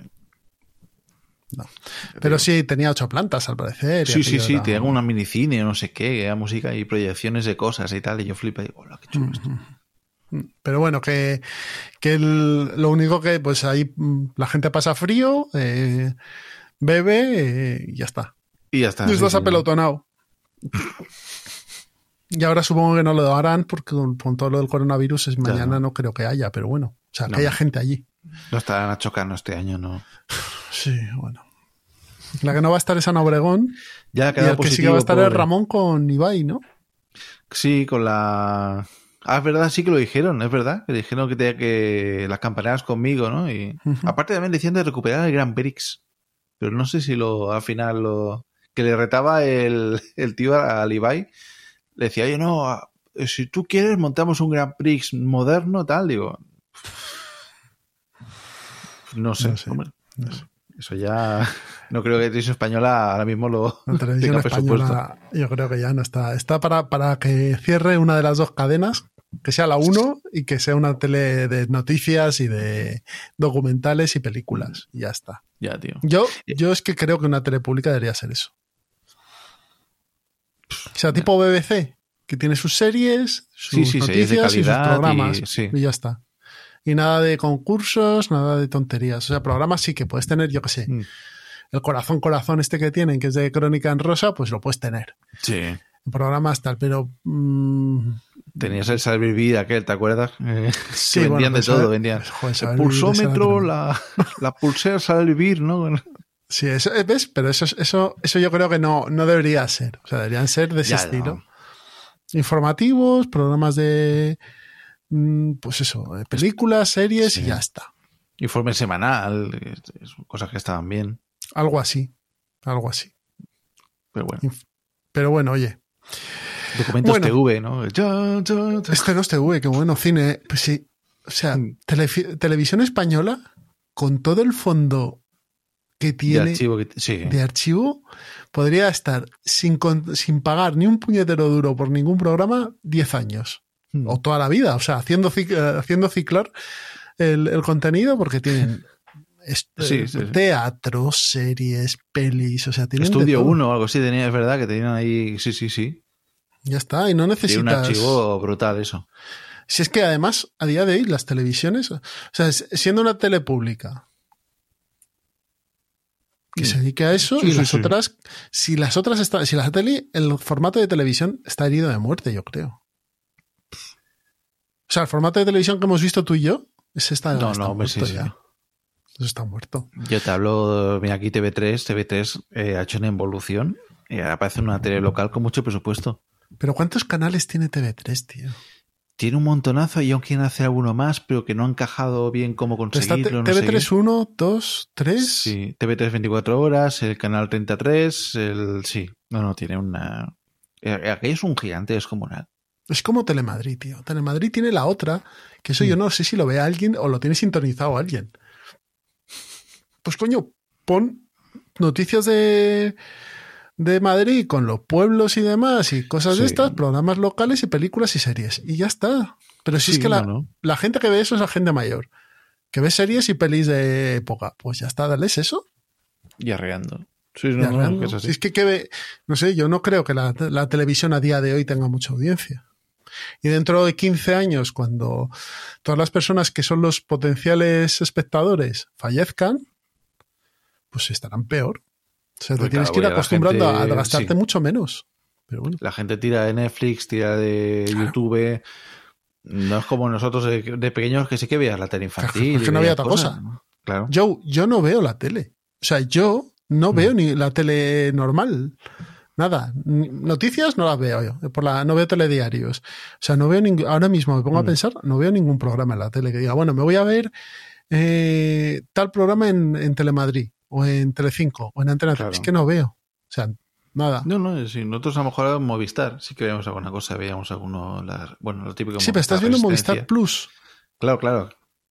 Speaker 1: No. Pero sí, tenía ocho plantas al parecer. y
Speaker 2: Sí, sí,
Speaker 1: aquello
Speaker 2: sí,
Speaker 1: era-
Speaker 2: te hago una minicine o no sé qué, era música y proyecciones de cosas y tal, y yo flipo y digo, hola, qué chulo esto.
Speaker 1: Pero bueno, que, que el- lo único que, pues ahí mm, la gente pasa frío, eh, bebe eh, y ya está.
Speaker 2: Y ya está.
Speaker 1: Y
Speaker 2: sí,
Speaker 1: estás
Speaker 2: sí.
Speaker 1: apelotonado. Y ahora supongo que no lo harán porque con, con todo lo del coronavirus es mañana
Speaker 2: no.
Speaker 1: no creo que haya, pero bueno, o sea, que
Speaker 2: No.
Speaker 1: haya gente allí.
Speaker 2: No estarán a chocando este año, ¿no?
Speaker 1: Sí, bueno. La que no va a estar es Ana Obregón
Speaker 2: Ya ha
Speaker 1: y
Speaker 2: quedado
Speaker 1: el que sí que
Speaker 2: positivo.
Speaker 1: va a estar es
Speaker 2: pobre.
Speaker 1: Ramón con Ibai, ¿no?
Speaker 2: Sí, con la... Ah, es verdad, sí que lo dijeron, es verdad. Que dijeron que tenía que las campanadas conmigo, ¿no? Y
Speaker 1: Ujú.
Speaker 2: aparte también decían de recuperar el Grand Prix. Pero no sé si lo al final lo... Que le retaba el, el tío al Ibai. Le decía, oye, no, a- si tú quieres montamos un Grand Prix moderno, tal. Digo... No sé,
Speaker 1: No sé,
Speaker 2: hombre.
Speaker 1: no sé.
Speaker 2: Eso ya... No creo que Televisión Española ahora mismo lo
Speaker 1: La televisión
Speaker 2: tenga presupuesto.
Speaker 1: española yo creo que ya no está. Está para, para que cierre una de las dos cadenas Que sea la uno y que sea una tele de noticias y de documentales y películas. Y ya está.
Speaker 2: Ya, tío.
Speaker 1: Yo, yo es que creo que una tele pública debería ser eso. O sea, tipo B B C, que tiene sus series, sus
Speaker 2: sí, sí,
Speaker 1: noticias y sus programas.
Speaker 2: Y, sí.
Speaker 1: y ya está. Y nada de concursos, nada de tonterías. O sea, programas sí que puedes tener, yo qué sé, mm. el corazón corazón este que tienen, que es de Crónica en Rosa, pues lo puedes tener.
Speaker 2: Sí.
Speaker 1: Programas tal, pero... Mmm,
Speaker 2: tenías el Saber Vivir aquel, ¿te acuerdas? Eh,
Speaker 1: sí,
Speaker 2: vendían
Speaker 1: bueno,
Speaker 2: de
Speaker 1: pues,
Speaker 2: todo, vendían.
Speaker 1: Joder,
Speaker 2: el pulsómetro, la, la pulsera Saber Vivir, ¿no?
Speaker 1: Sí, eso, ¿ves? Pero eso, eso, eso yo creo que no, no debería ser. O sea, deberían ser de ese
Speaker 2: ya,
Speaker 1: estilo.
Speaker 2: No.
Speaker 1: Informativos, programas de... pues eso, de películas, series sí. y ya está.
Speaker 2: Informe semanal, cosas que estaban bien.
Speaker 1: Algo así, algo así.
Speaker 2: Pero bueno.
Speaker 1: Pero bueno, oye.
Speaker 2: Documentos bueno, T V, ¿no? Ya, ya, ya.
Speaker 1: Este no es T V, qué bueno, cine. Pues sí, o sea, mm. tele, televisión española, con todo el fondo que tiene
Speaker 2: de archivo, que, sí.
Speaker 1: de archivo podría estar sin, sin pagar ni un puñetero duro por ningún programa diez años. Mm. O toda la vida, o sea, haciendo, haciendo ciclar el, el contenido porque tienen... Este, sí, sí, teatro, series, pelis, o sea, tienen
Speaker 2: Estudio uno o algo así, tenía, es verdad que tenían ahí, sí, sí, sí.
Speaker 1: Ya está, y no necesitas...
Speaker 2: Tiene un archivo brutal eso.
Speaker 1: Si es que además, a día de hoy, las televisiones, o sea, siendo una tele pública que sí. se dedique a eso, sí, y sí, las sí. otras, si las otras están, si la tele, el formato de televisión está herido de muerte, yo creo. O sea, el formato de televisión que hemos visto tú y yo, ese está,
Speaker 2: no,
Speaker 1: está
Speaker 2: no,
Speaker 1: muerto
Speaker 2: sí, sí.
Speaker 1: ya. Eso está muerto.
Speaker 2: Yo te hablo, mira aquí T V tres, T V tres eh, ha hecho una evolución y ahora parece una tele local con mucho presupuesto.
Speaker 1: Pero ¿cuántos canales tiene T V tres, tío?
Speaker 2: Tiene un montonazo y aún quieren hacer alguno más, pero que no han encajado bien cómo conseguirlo.
Speaker 1: Está T V tres uno, dos, tres.
Speaker 2: Sí, T V tres veinticuatro horas, el canal treinta y tres, el sí. No, no, tiene una... Aquello es un gigante descomunal.
Speaker 1: Es como Telemadrid, tío. Telemadrid tiene la otra, que eso mm. yo no sé si lo ve alguien o lo tiene sintonizado alguien. Pues coño, pon noticias de, de Madrid con los pueblos y demás y cosas sí. de estas, programas locales y películas y series. Y ya está. Pero si sí, es que no, la, no. la gente que ve eso es la gente mayor. Que ve series y pelis de época. Pues ya está, dales eso.
Speaker 2: Y arreando. Sí, no,
Speaker 1: y arreando.
Speaker 2: No, que es así.
Speaker 1: Si es que, que ve, no sé, yo no creo que la, la televisión a día de hoy tenga mucha audiencia. Y dentro de quince años, cuando todas las personas que son los potenciales espectadores fallezcan, pues estarán peor. O sea, te pues tienes claro, que ir acostumbrando gente, a gastarte sí. mucho menos. Pero bueno.
Speaker 2: La gente tira de Netflix, tira de claro. YouTube. No es como nosotros de, de pequeños que sí que veías la tele infantil.
Speaker 1: Claro, es que no había otra cosa.
Speaker 2: ¿no? Claro.
Speaker 1: Yo, yo no veo la tele. O sea, yo no mm. veo ni la tele normal. Nada. Noticias no las veo yo. Por la, no veo telediarios. O sea, no veo ningún... Ahora mismo me pongo mm. a pensar, no veo ningún programa en la tele que diga, bueno, me voy a ver eh, tal programa en, en Telemadrid. O en Telecinco, o en Antena claro. tres. Es que no veo. O sea, nada.
Speaker 2: No, no, sí, nosotros a lo mejor en Movistar sí que veíamos alguna cosa, veíamos alguno, la, bueno, lo típico.
Speaker 1: Sí, pero estás viendo Movistar Plus.
Speaker 2: Claro, claro.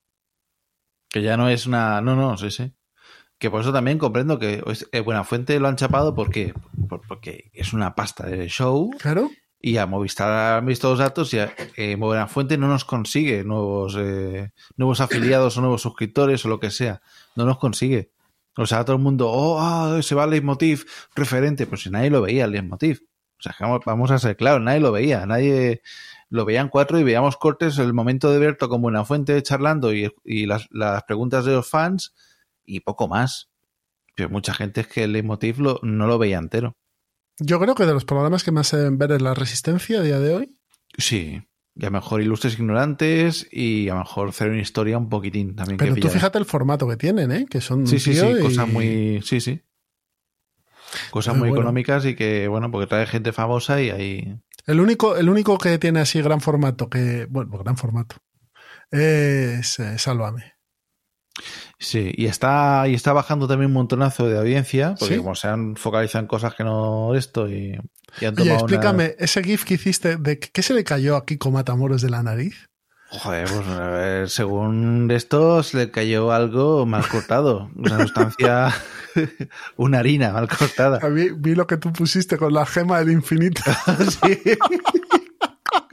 Speaker 2: Que ya no es una... No, no, sí, sí. Que por eso también comprendo que eh, Buenafuente lo han chapado porque, porque es una pasta de show.
Speaker 1: Claro.
Speaker 2: Y a Movistar han visto los datos y a eh, Buenafuente no nos consigue nuevos, eh, nuevos afiliados o nuevos suscriptores o lo que sea. No nos consigue. O sea, todo el mundo, oh, oh, se va el leitmotiv referente. Pues si nadie lo veía, el leitmotiv. O sea, vamos a ser claros, nadie lo veía. Nadie lo veían cuatro y veíamos cortes el momento de Berto con Buenafuente charlando y, y las, las preguntas de los fans y poco más. Pero mucha gente es que el leitmotiv lo, no lo veía entero.
Speaker 1: Yo creo que de los programas que más se deben ver es La Resistencia a día de hoy.
Speaker 2: Sí. Y a lo mejor Ilustres Ignorantes y a lo mejor Cero en Historia un poquitín también.
Speaker 1: Pero
Speaker 2: que
Speaker 1: tú fíjate el formato que tienen, ¿eh? Que son
Speaker 2: sí, sí, sí,
Speaker 1: y...
Speaker 2: cosas muy... Sí, sí. Cosas muy, muy bueno. económicas y que, bueno, porque trae gente famosa y ahí...
Speaker 1: El único, el único que tiene así gran formato, que bueno, gran formato, es eh, Sálvame.
Speaker 2: Sí, y está, y está bajando también un montonazo de audiencia, porque
Speaker 1: ¿sí?
Speaker 2: como se han focalizado en cosas que no esto y, y han tomado
Speaker 1: Oye, explícame,
Speaker 2: una...
Speaker 1: ese GIF que hiciste, ¿de qué se le cayó a Kiko Matamoros de la nariz?
Speaker 2: Joder, pues a ver, según esto se le cayó algo mal cortado, una sustancia, una harina mal cortada.
Speaker 1: A mí vi lo que tú pusiste con la gema del infinito.
Speaker 2: Sí.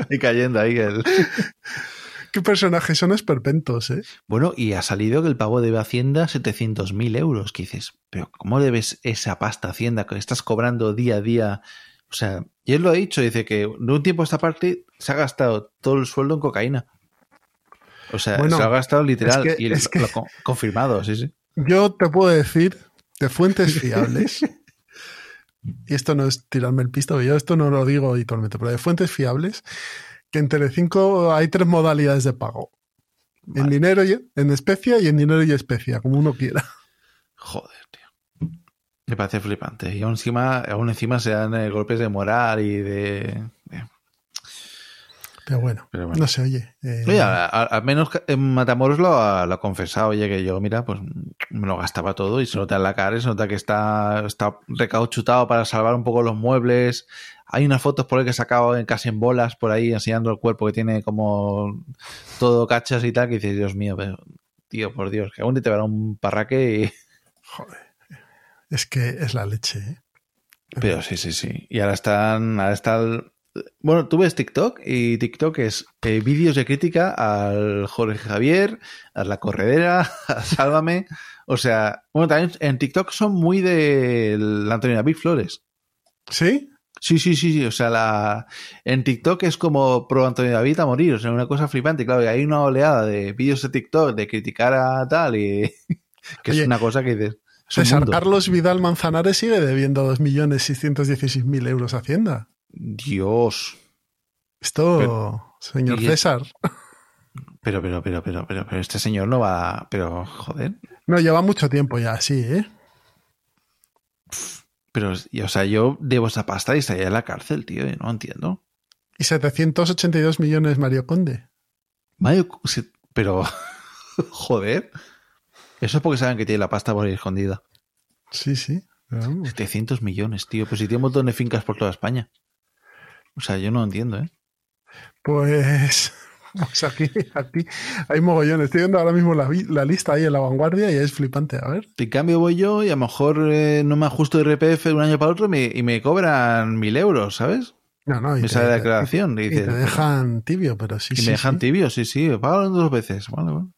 Speaker 2: y cayendo ahí. El...
Speaker 1: ¿Qué personajes son esperpentos, eh?
Speaker 2: Bueno, y ha salido que el pavo debe a Hacienda setecientos mil euros. Que dices, pero ¿cómo debes esa pasta a Hacienda que estás cobrando día a día? O sea, y él lo ha dicho, dice que de un tiempo a esta parte se ha gastado todo el sueldo en cocaína. O sea, bueno, se lo ha gastado literal es que, y es que... lo ha confirmado, sí, sí.
Speaker 1: Yo te puedo decir de fuentes fiables, y esto no es tirarme el pisto, yo esto no lo digo habitualmente, pero de fuentes fiables, que en Telecinco hay tres modalidades de pago. Vale. En dinero, y, en especia y en dinero y especia, como uno quiera.
Speaker 2: Joder, tío. Me parece flipante. Y aún encima, aún encima se dan eh, golpes de moral y de... de...
Speaker 1: Pero bueno, Pero bueno, no sé, oye. Eh...
Speaker 2: Oye, al menos Matamoros lo ha, lo ha confesado, oye, que yo, mira, pues me lo gastaba todo y se nota en la cara, se nota que está, está recauchutado para salvar un poco los muebles. Hay unas fotos por ahí que he sacado casi en bolas por ahí enseñando el cuerpo que tiene como todo cachas y tal, que dices, Dios mío, pero, tío, por Dios, que aún te va a dar un parraque y...
Speaker 1: Joder, es que es la leche, ¿eh?
Speaker 2: Pero sí, sí, sí. Y ahora están, ahora está el... Bueno, tú ves TikTok y TikTok es eh, vídeos de crítica al Jorge Javier, a La Corredera, a Sálvame. O sea, bueno, también en TikTok son muy de la Antonio David Flores.
Speaker 1: ¿Sí?
Speaker 2: Sí, sí, sí, sí. O sea, la en TikTok es como pro Antonio David a morir. O sea, una cosa flipante. Claro, y hay una oleada de vídeos de TikTok de criticar a tal y que Oye, es una cosa que dices.
Speaker 1: César Carlos Vidal Manzanares sigue debiendo dos millones seiscientos dieciséis mil euros a Hacienda.
Speaker 2: Dios.
Speaker 1: Esto, pero, señor César.
Speaker 2: Pero, pero, pero, pero, pero, pero este señor no va. Pero, joder.
Speaker 1: No, lleva mucho tiempo ya así, ¿eh?
Speaker 2: Pero, o sea, yo debo esa pasta y estaría en la cárcel, tío, y no entiendo.
Speaker 1: Y setecientos ochenta y dos millones Mario Conde.
Speaker 2: Mario, pero, joder. Eso es porque saben que tiene la pasta por ahí escondida.
Speaker 1: Sí, sí.
Speaker 2: Vamos. setecientos millones, tío. Pues si tiene un montón de fincas por toda España. O sea, yo no entiendo, ¿eh?
Speaker 1: Pues, pues aquí, aquí hay mogollones. Estoy viendo ahora mismo la, la lista ahí en La Vanguardia y es flipante. A ver.
Speaker 2: En cambio voy yo y a lo mejor eh, no me ajusto de R P F de un año para otro y me, y me cobran mil euros, ¿sabes?
Speaker 1: No, no. Y
Speaker 2: me
Speaker 1: te,
Speaker 2: sale la declaración.
Speaker 1: Y,
Speaker 2: y,
Speaker 1: y
Speaker 2: dices,
Speaker 1: te dejan tibio, pero sí,
Speaker 2: y
Speaker 1: sí.
Speaker 2: Y me dejan
Speaker 1: sí.
Speaker 2: tibio, sí, sí. Me pagan dos veces. Vale, vale.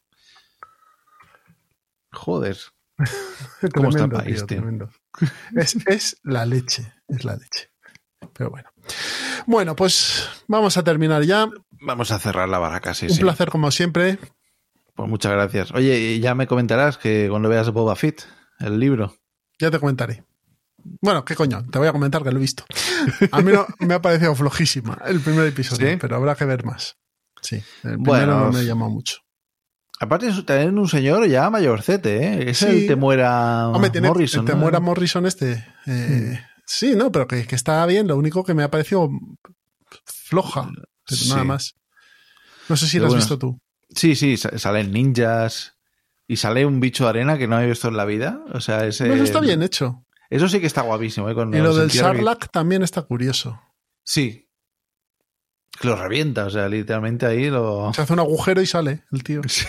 Speaker 2: Joder. ¿Cómo
Speaker 1: Tremendo,
Speaker 2: está el país,
Speaker 1: tío?
Speaker 2: tío?
Speaker 1: Tremendo. Es, es la leche, es la leche. Pero bueno. Bueno, pues vamos a terminar ya.
Speaker 2: Vamos a cerrar la baraca, sí,
Speaker 1: Un
Speaker 2: sí.
Speaker 1: placer como siempre.
Speaker 2: Pues muchas gracias. Oye, y ya me comentarás que cuando veas Boba Fett, el libro.
Speaker 1: Ya te comentaré. Bueno, qué coño, te voy a comentar que lo he visto. A mí no, me ha parecido flojísima el primer episodio, ¿sí? Pero habrá que ver más. Sí, el primero bueno, no me llamó mucho.
Speaker 2: Aparte es también un señor ya mayorcete, ¿eh? Es sí. el Temuera
Speaker 1: Hombre, tiene
Speaker 2: Morrison.
Speaker 1: El Temuera ¿no? Morrison este. Eh, hmm. Sí, no, pero que, que está bien. Lo único que me ha parecido floja. Sí. Nada más. No sé si lo has bueno, visto tú.
Speaker 2: Sí, sí, salen ninjas y sale un bicho de arena que no he visto en la vida. O sea, ese...
Speaker 1: Bueno, está bien hecho.
Speaker 2: Eso sí que está guapísimo. ¿eh? Con
Speaker 1: y lo del Sarlacc también está curioso.
Speaker 2: Sí. Que lo revienta, o sea, literalmente ahí lo...
Speaker 1: Se hace un agujero y sale el tío.
Speaker 2: Sí.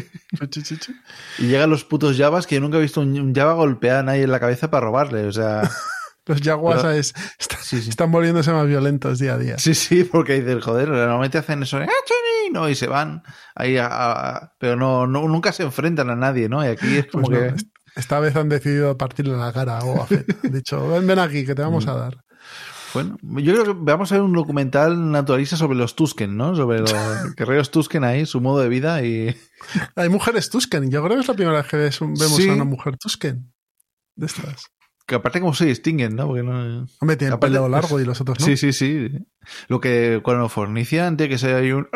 Speaker 2: Y llegan los putos Javas que yo nunca he visto un Java golpear a nadie en la cabeza para robarle, o sea...
Speaker 1: Los Jaguars Pero... es, está, sí, sí. están volviéndose más violentos día a día.
Speaker 2: Sí, sí, porque dices, joder, normalmente hacen eso, no, y se van ahí a... a... Pero no, no, nunca se enfrentan a nadie, ¿no? Y aquí es como pues no,
Speaker 1: que... Esta vez han decidido partirle la cara a Boba Fett. Han dicho, ven, ven aquí, que te vamos a dar.
Speaker 2: Bueno, yo creo que vamos a ver un documental naturalista sobre los Tusken, ¿no? Sobre los guerreros Tusken ahí, su modo de vida y...
Speaker 1: Hay mujeres Tusken. Yo creo que es la primera vez que vemos sí. a una mujer Tusken. De estas.
Speaker 2: Que aparte como se distinguen, ¿no? Porque no...
Speaker 1: Hombre, tiene el pelo largo y los otros no.
Speaker 2: Sí, sí, sí. Lo que cuando fornician tiene que ser ahí un...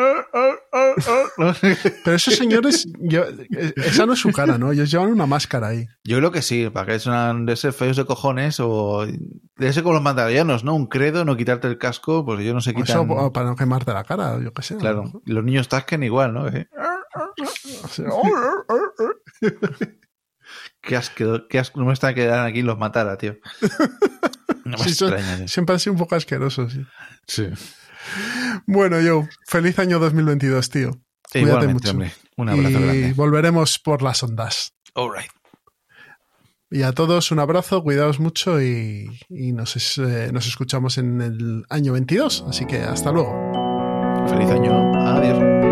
Speaker 1: Pero esos señores, yo, esa no es su cara, ¿no? Ellos llevan una máscara ahí.
Speaker 2: Yo creo que sí, para que son de ser feos de cojones o de ser como los mandalorianos, ¿no? Un credo, no quitarte el casco, pues ellos no se quitan...
Speaker 1: Eso para no quemarte la cara, yo qué sé.
Speaker 2: Claro, ¿no? Los niños Tusken igual, ¿no? Qué asco, qué asco, no me está que aquí los matara, tío. No me
Speaker 1: sí,
Speaker 2: extraña,
Speaker 1: son, siempre han sido un poco asquerosos, sí.
Speaker 2: Sí.
Speaker 1: Bueno, yo, feliz año dos mil veintidós, tío.
Speaker 2: E
Speaker 1: Cuídate mucho.
Speaker 2: Hombre, un abrazo
Speaker 1: y
Speaker 2: grande.
Speaker 1: Volveremos por las ondas.
Speaker 2: All right.
Speaker 1: Y a todos un abrazo, cuidaos mucho y, y nos, eh, nos escuchamos en el año veintidós. Así que hasta luego.
Speaker 2: Feliz año. Adiós.